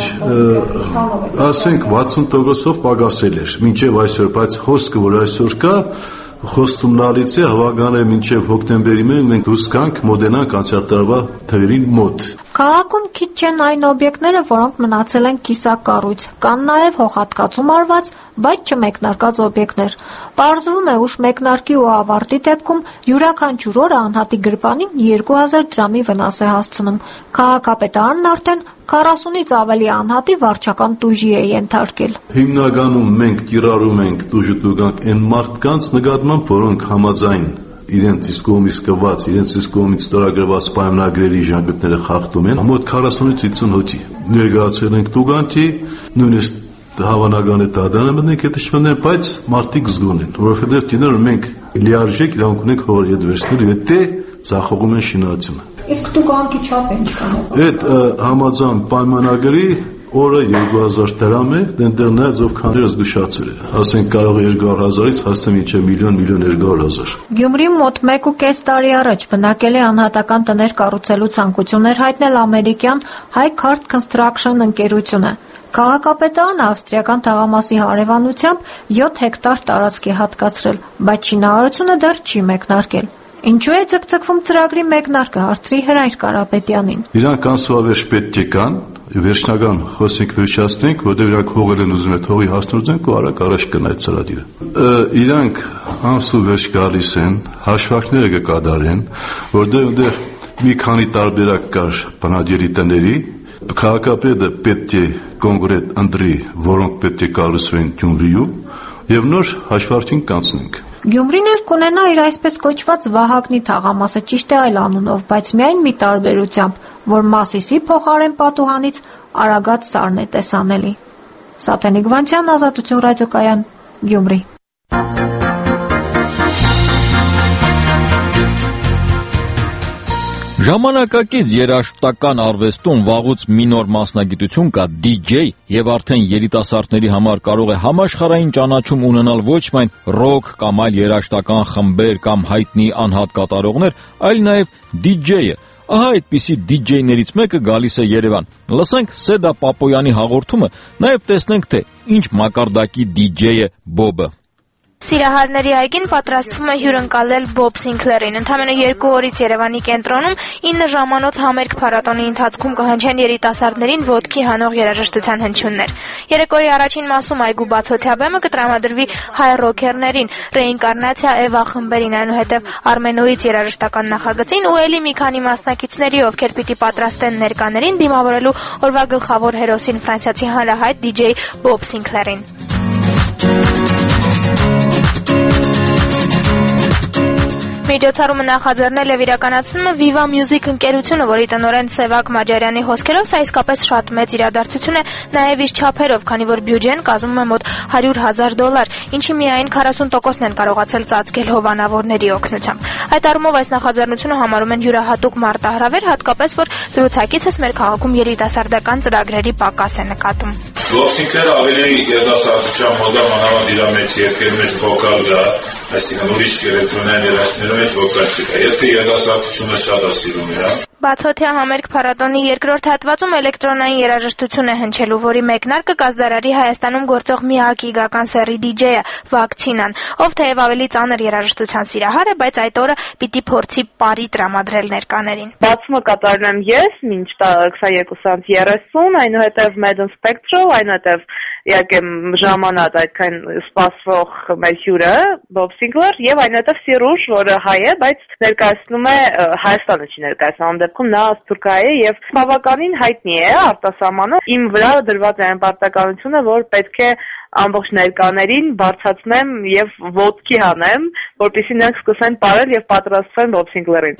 Speaker 4: ասենք վաթսուն տոկոսով պակասել էր մինչև այսօր, բայց խոսքը որ այսօր կա, խոստումնալից է հավական է մինչև հոկտեմբերի մենք դուրս գանք մոդենանք անցյալ տարվա թվերին մոտ։
Speaker 3: Քաղաքում քիչ չեն այն օբյեկտները, որոնք մնացել են կիսակառույց, կան նաև հողատկացում արված, բայց չմեկնարկած օբյեկտներ։ Պարզվում է ուշ մեկնարկի ու ավարտի դեպքում յուրաքանչյուր օրը անհատի գրպանին երկու հազար դրամի վնաս է հասցնում։ Քաղաքապետարանն արդեն քառասունից ավելի անհատի վարչական տուժի է ենթարկել։
Speaker 4: Հիմնականում մենք կիրառում ենք տուժը տուգանք այն մարդկանց նկատմամբ, որոնք համաձայն իրենց իսկ կողմից կված, իրենց իսկ կողմից ստորագրված պայմանագրերի ժանգույթները խախտում են, մոտ քառասունից հիսուն ներկայացրել ենք տուգանքի, նույնիսկ հավանական է դադարանը մտնենք այդ իշխանները, բայց մարդիկ զգոն են, որովհետև դիներ մենք լիարժեք իրավունք ունենք հողեր հետ վերցնել, եթե ձախողում են շինարարությունը։
Speaker 3: Իսկ տուգանքի չափը ինչ կանով։
Speaker 4: Այդ համաձայն պայմանագրի օրը երկու հազար դրամ է, այնտեղ նաև ովքանները զգուշացել է։ Ասենք կարող է երկու հազարից հասնել մինչև միլիոն, միլիոն երկու հազար։
Speaker 3: Գյումրիում մոտ մեկ ու կես տարի առաջ բնակելի անհատական տներ կառուցելու ցանկություն էր հայտնել ամերիկյան High Card Construction ընկերությունը։ Քաղաքապետարանը ավստրիական թաղամասի հարևանությամբ յոթ հեկտար տարածք է հատկացրել, բայց շինարարությունը դեռ չի մեկնարկել։ Ինչու է ցկցկվում ծրագրի մեկնարկը, հարցրի Հրայր Կարապետյանին։
Speaker 4: Իրանք անսովորեշ պետք է կան, վերջնական խոսենք վերջացնենք, որտեղ իրանք հողեր են ուզում այդ հողի հասնորձենք ու արագ առաջ կնա այդ ծրագիրը։ Իրանք անսու վերջ գալիս են, հաշվարկները կկատարեն, որտեղ այնտեղ մի քանի տարբերակ կար բնակելի տների, քաղաքապետը պետք է կոնկրետ ընտրի, որոնք պետք է կառուցվեն Գյումրիում, եւ նոր հաշվարկին կանցնենք։
Speaker 3: Գյումրին էլ կունենա իր այսպես կոչված Վահագնի թաղամասը, ճիշտ է այլ անունով, բայց միայն մի տարբերությամբ, որ Մասիսի փոխարեն պատուհանից Արագած սարն է տեսանելի։ Սաթենիկ Վանցյան, Ազատություն ռադիոկայան, Գյումրի։
Speaker 1: Ժամանակակից երաժշտական արվեստում վաղուց մի նոր մասնագիտություն կա՝ դի ջեյ, եւ արդեն երիտասարդների համար կարող է համաշխարհային ճանաչում ունենալ ոչ միայն ռոք կամ այլ երաժշտական խմբեր կամ հայտնի անհատ կատարողներ, այլ նաեւ դի ջեյը։ Ահա այդպիսի դի ջեյներից մեկը գալիս է Երևան։ Լսենք Սեդա Պապոյանի հաղորդումը, նաեւ տեսնենք, թե ինչ մակարդակի դի ջեյ է Բոբը։
Speaker 6: Սիրահարների այգին պատրաստվում է հյուրընկալել Բոբ Սինքլերին։ Ընդամենը երկու օրից Երևանի կենտրոնում ինը ժամանոց համերգ փառատոնի ընթացքում կհնչեն երիտասարդներին ոտքի հանող երաժշտության հնչյուններ։ Երեկոյի առաջին մասում այգու բացօթյա բեմը կտրամադրվի հայ ռոքերներին, Ռեինկարնացիա Էվա խմբերին, այնուհետև Արմենոյից երաժշտական նախագծին ու էլի մի քանի մասնակիցների, ովքեր պիտի պատրաստեն ներկաներին դիմավորելու օրվա գլխավոր հերոսին, ֆրանսիացի հանրահայտ դի ջեյ Բոբ Սինքլերին։ Միջոցառումը նախաձեռնել եւ իրականացնում է Viva Music ընկերությունը, որի տնօրեն Սևակ Մաջարյանի հոսքերով սա իսկապես շատ մեծ իրադարձություն է, նաեւ իր չափերով, քանի որ բյուջեն կազմում է մոտ հարյուր հազար դոլար, ինչի միայն քառասուն տոկոսն են կարողացել ծածկել հովանավորների օգնությամբ։ Այդ առումով այս նախաձեռնությունը համարում են յուրահատուկ մարտահրավեր, հատկապես որ զրուցակիցս մեր քաղաքում երիտասարդական ծրագրերի պակաս է նկատում։
Speaker 9: Բոբ Սինքլերը ավելի երիտասարդության մոտ մանավանդ իր մեջ երկերի մեջ վոկալ գա,
Speaker 5: այսինքն ուրիշ էլեկտրոնային երաժիշտներում այդ վոկալ չկա։ Եթե երաժշտությունը շատ է սիրում իրան։
Speaker 6: Բացօթյա համերգ փառատոնի երկրորդ հատվածում էլեկտրոնային երաժշտություն է հնչելու, որի մեկնարկը կազդարարի Հայաստանում գործող միակ իգական սեռի դիջեյը Վակցինան, ով թեև ավելի ծանր երաժշտության սիրահար է, բայց այդ օրը պիտի փորձի պարի տրամադրել ներկաներին։
Speaker 7: Բացումը կատարում եմ ես, մինչ քսաներկու սանց երեսուն, այնուհետև Madden Spectro, այնուհետև իհարկե ժամանակ այդքան սպասվող մեր հյուրը Bob Sinclair եւ այնուհետև Սիրուժ, որը հայ է, բայց ներկայացնում է Հայաստանը չի ներկայացնում, դեպքում նա սփյուռքահայ է եւ բավականին հայտնի է արտասահմանը։ Իմ վրա դրված է այն պարտականությունը, որ պետք է ամբողջ ներկաներին բարձրացնեմ եւ ոտքի հանեմ, որպեսզի նրանք սկսեն ապարել եւ պատրաստվեն Bob Sinclair-ին։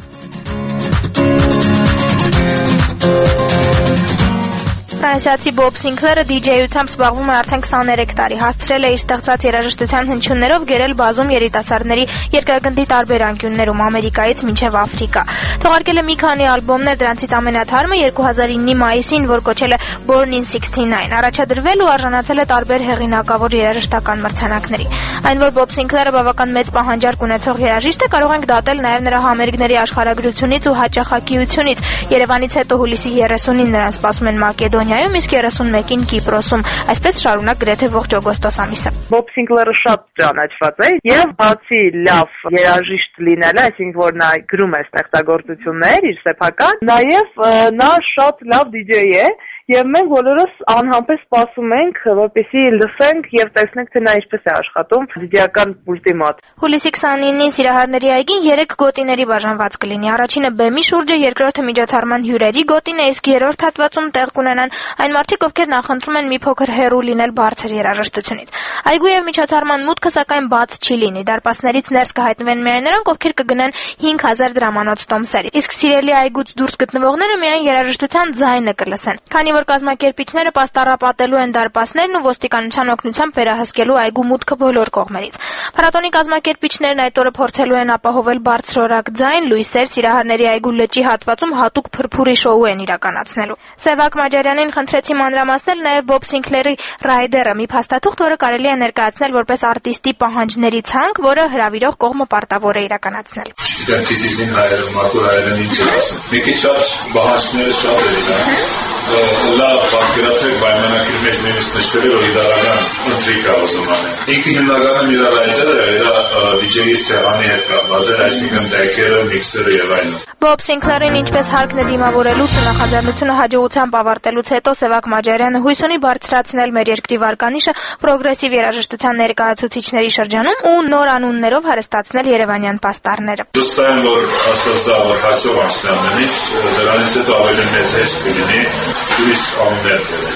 Speaker 6: Ֆրանսիացի Bob Sinclair-ը դիջեյությամբ զբաղվում է արդեն քսաներեք տարի, հասցրել է իր ստեղծած երաժշտության հնչյուններով գերել բազում երիտասարդների երկրագնդի տարբեր անկյուններում, Ամերիկայից մինչև Աֆրիկա։ Թողարկել է մի քանի ալբոմներ, դրանցից ամենաթարմը երկու հազար իննի մայիսին, որ կոչել է Born in sixty-nine, առաջադրվել ու արժանացել է տարբեր հեղինակավոր երաժշտական մրցանակների։ Այն, որ Bob Sinclair-ը բավական մեծ պահանջարկ ունեցող երաժիշտ է, կարող ենք դատել նաև նրա համերգների աշխարհագրությունից ու հաճախակիությունից։ Երևանից հետո հուլիսի երեսունին նրան սպասում են Մակեդոնիայում, իսկ երեսունմեկին Կիպրոսում, այսպես շարունակ գրեթե ողջ օգոստոս ամիսը։
Speaker 7: Bob Sinclair-ը շատ ճանաչված է եւ բացի լավ երաժիշտ լինելը, այսինքն որ նա գրում է ստեղծագործություններ իր սեփական, նաեւ նա շատ լավ դիջեյ է եւ մենք բոլորս անհամբեր սպասում ենք, որպեսզի լսենք եւ տեսնենք, թե նա ինչպես է աշխատում դիջեական պուլտի մոտ։
Speaker 6: Հուլիսի քսանինին Սիրահարների այգին երեք գոտիների բաժանված կլինի։ Առաջինը բեմի շուրջը, երկրորդը միջոցառման հյուրերի գոտին է, իսկ երրորդ հատվածում տեղ կունենան այն մարդիկ, ովքեր նախընտրում են մի փոքր հեռու լինել բարձր երաժշտությունից։ Այգու եւ միջոցառման մուտքը սակայն բաց չի լինի։ Դարպասներից ներս կհայտնվեն միայն նրանք, ովքեր կգնան հինգ հազար դրամանոց տոմսեր, իսկ սիրելի այգուց դուրս գտնվողները միայն երաժշտության ձայնը կլսեն։ Քանի որ կազմակերպիչները պաստառապատելու են դարպասներն ու ոստիկանության օգնությամբ վերահսկելու այգու մուտքը բոլոր կողմերից։ Փառատոնի կազմակերպիչներն այդ օրը փորձելու են ապահովել բարձրորակ ձայն, լույսեր, Սիրահարների այգու լճի հատվածում հատուկ փրփուրի շոու են իրականացնելու։ Սևակ Մաջարյանին խնդրեցի մանրամասնել նաև Bob Sinclair-ի Rider-ը, մի փաստաթուղթ, որը կարելի է ներկայացնել որպես արտիստի պահանջների ցանկ, որը հրավիրող կողմը պարտավոր է իրականացնել։
Speaker 5: Չգիտեմ թիթիզին հայերեն, մատուր հայերեն ինչ է ասում։ Մի քիչ շատ բանջարները շատ էր իրան։ Լավ պատկերացրեք պայմանագրի մեջ նույնիսկ նշվել որ իդարական ընտրիկ է ուզում անել։ Ինքը հիմնականում իր ռայդերը, իր դիջեյի սեղանի հետ կապված էր, այսինքն դեքերը, միքսերը եւ այլն։
Speaker 6: Bob Sinclair-ին ինչպես հարկն է դիմավորելուց ու նախաձեռնությունը հաջողությամբ ավարտելուց հետո Սևակ Մաջարյանը հույս ունի բարձրացնել մեր երկրի վարկանիշը պրոգրեսիվ երաժշտության ներկայացուցիչների շրջանում ու նոր անուններով հարստացնել երևանյան պաստառները։
Speaker 5: Վստահ եմ, որ աստված դա որ հաջող անցնի ամեն ինչ, դրանից հետո ավելի մեծ հեշտ կլինի ուրիշ անուններ դնել։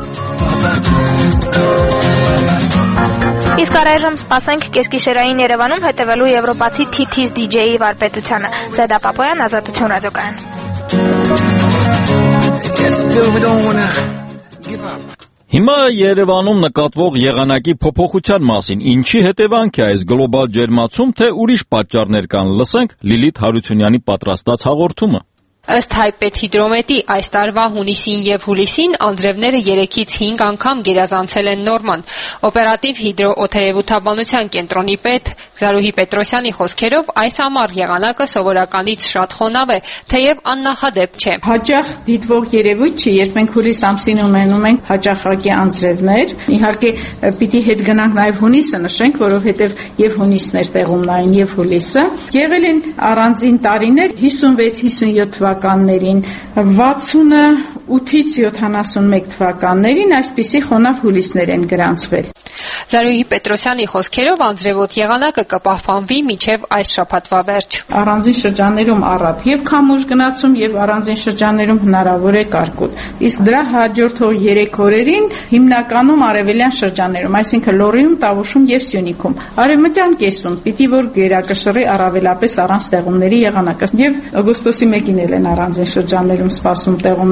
Speaker 6: Իսկ առայժմ սպասենք կեսգիշերային Երևանում հետևելու եվրոպացի Թիթիզ դիջեյի վարպետությանը։ Զեդա Պապոյան, Ազատություն ռադիոկայան։
Speaker 1: Հիմա Երևանում նկատվող եղանակի փոփոխության մասին ինչի հետևանք է այս գլոբալ ջերմացում, թե ուրիշ պատճառներ կան, լսենք Լիլիթ Հարությունյանի պատրաստած հաղորդումը։
Speaker 8: Ըստ Հայպետհիդրոմետի այս տարվա հունիսին եւ հուլիսին անձրևները երեքից հինգ անգամ գերազանցել են նորման։ Օպերատիվ հիդրոօթերևութաբանության կենտրոնի պետ Զարուհի Պետրոսյանի խոսքերով այս ամառ եղանակը սովորականից շատ խոնավ է, թեև աննախադեպ չէ։
Speaker 9: Հաճախ դիտվող երևույթ չի, երբ մենք հուլիս ամսին ունենում ենք հաճախակի անձրևներ։ Իհարկե պիտի հետ գնանք նաեւ հունիսը նշենք, որովհետեւ եւ հունիսն էր տեղում նային եւ հուլիսը։ Եղել են առանձին տարիներ հիսունվեց հիսունյոթ թվականներին, վաթսունութից յոթանասունմեկ թվականներին այսպիսի խոնավ հուլիսներ են գրանցվել։
Speaker 8: Զարուհի Պետրոսյանի խոսքերով անձրևոտ եղանակը կպահպանվի մինչև այս շաբաթվա վերջ։
Speaker 9: Առանձին շրջաններում առատ եւ քամուշ գնացում եւ առանձին շրջաններում հնարավոր է կարկուտ։ Իսկ դրա հաջորդող երեք օրերին հիմնականում արևելյան շրջաններում, այսինքն Լոռիում, Տավուշում եւ Սյունիքում, արևմտյան կեսում պիտի որ գերակշռի առավելապես առանց տեղումների եղանակը եւ օգոստոսի մեկին էլ են առանձին շրջաններում սպասում տեղումներ։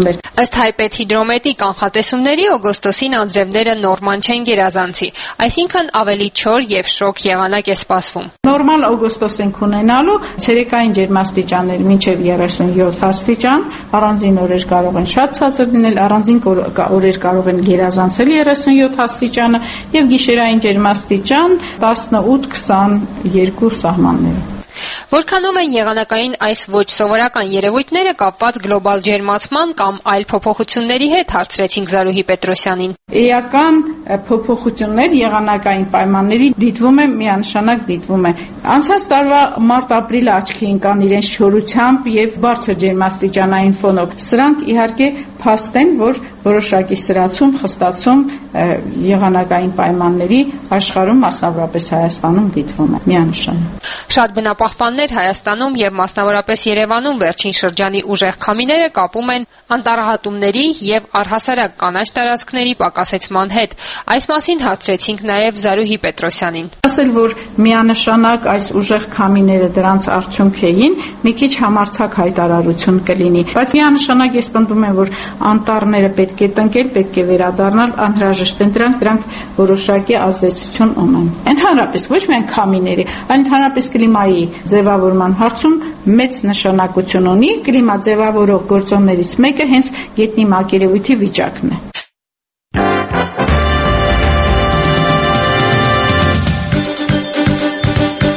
Speaker 8: Ըստ Հայպեթհիդրոմետի կանխատեսումների օգոստոսին անձրևները նորմալ չեն գերազանցի, այսինքն ավելի չոր եւ շոգ եղանակ է սպասվում։
Speaker 9: Նորմալ օգոստոս ենք ունենալու, ցերեկային ջերմաստիճաններ մինչև երեսունյոթ աստիճան, առանձին օրեր կարող են շատ ցածր լինել, առանձին օրեր կարող են գերազանցել երեսունյոթ աստիճանը եւ գիշերային ջերմաստիճան տասնութ քսաներկու սահմաններում։
Speaker 8: Որքանով են եղանակային այս ոչ սովորական երևույթները կապված գլոբալ ջերմացման կամ այլ փոփոխությունների հետ, հարցրեցինք Զարուհի Պետրոսյանին։
Speaker 9: Էական փոփոխություններ եղանակային պայմանների դիտվում է միանշանակ դիտվում է։ Անցած տարվա մարտ-ապրիլը աչքի ընկան իրենց չորությամբ եւ բարձր ջերմաստիճանային ֆոնով։ Սրանք իհարկե փաստ են, որ որոշակի սրացում, խստացում եղանակային պայմանների աշխարհում, մասնավորապես Հայաստանում դիտվում է միանշանակ։
Speaker 8: Շատ բնապահպաններ Հայաստանում եւ մասնավորապես Երևանում վերջին շրջանի ուժեղ քամիները կապում են անտառահատումների եւ առհասարակ կանաչ տարածքների պակասեցման հետ։ Այս մասին հարցրեցինք նաեւ Զարուհի Պետրոսյանին։
Speaker 9: Ասել, որ միանշանակ այս ուժեղ քամիները դրանց արդյունք էին, մի քիչ համարձակ հայտարարություն կլինի, բայց միանշանակ ես պնդում եմ, որ անտառները պետք է տնկել, պետք է վերադառնալ, անհրաժեշտ են դրանք, դրանք որոշակի ազդեցություն ունեն։ Ընդհանրապես ոչ միայն քամիների, այլ ընդհանրապես կլիմայի ձևավորման հարցում մեծ նշանակություն ունի։ Կլիմա ձևավորող գործոններից մեկը հենց գետնի մակերևույթի վիճակն է։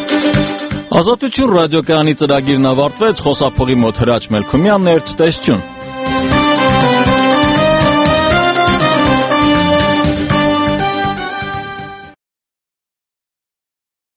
Speaker 1: Ազատություն ռադիոկայանի ծրագիրն ավարտվեց, խոսափողի մոտ Հրաչ Մելքումյանն էր, ցտեսություն։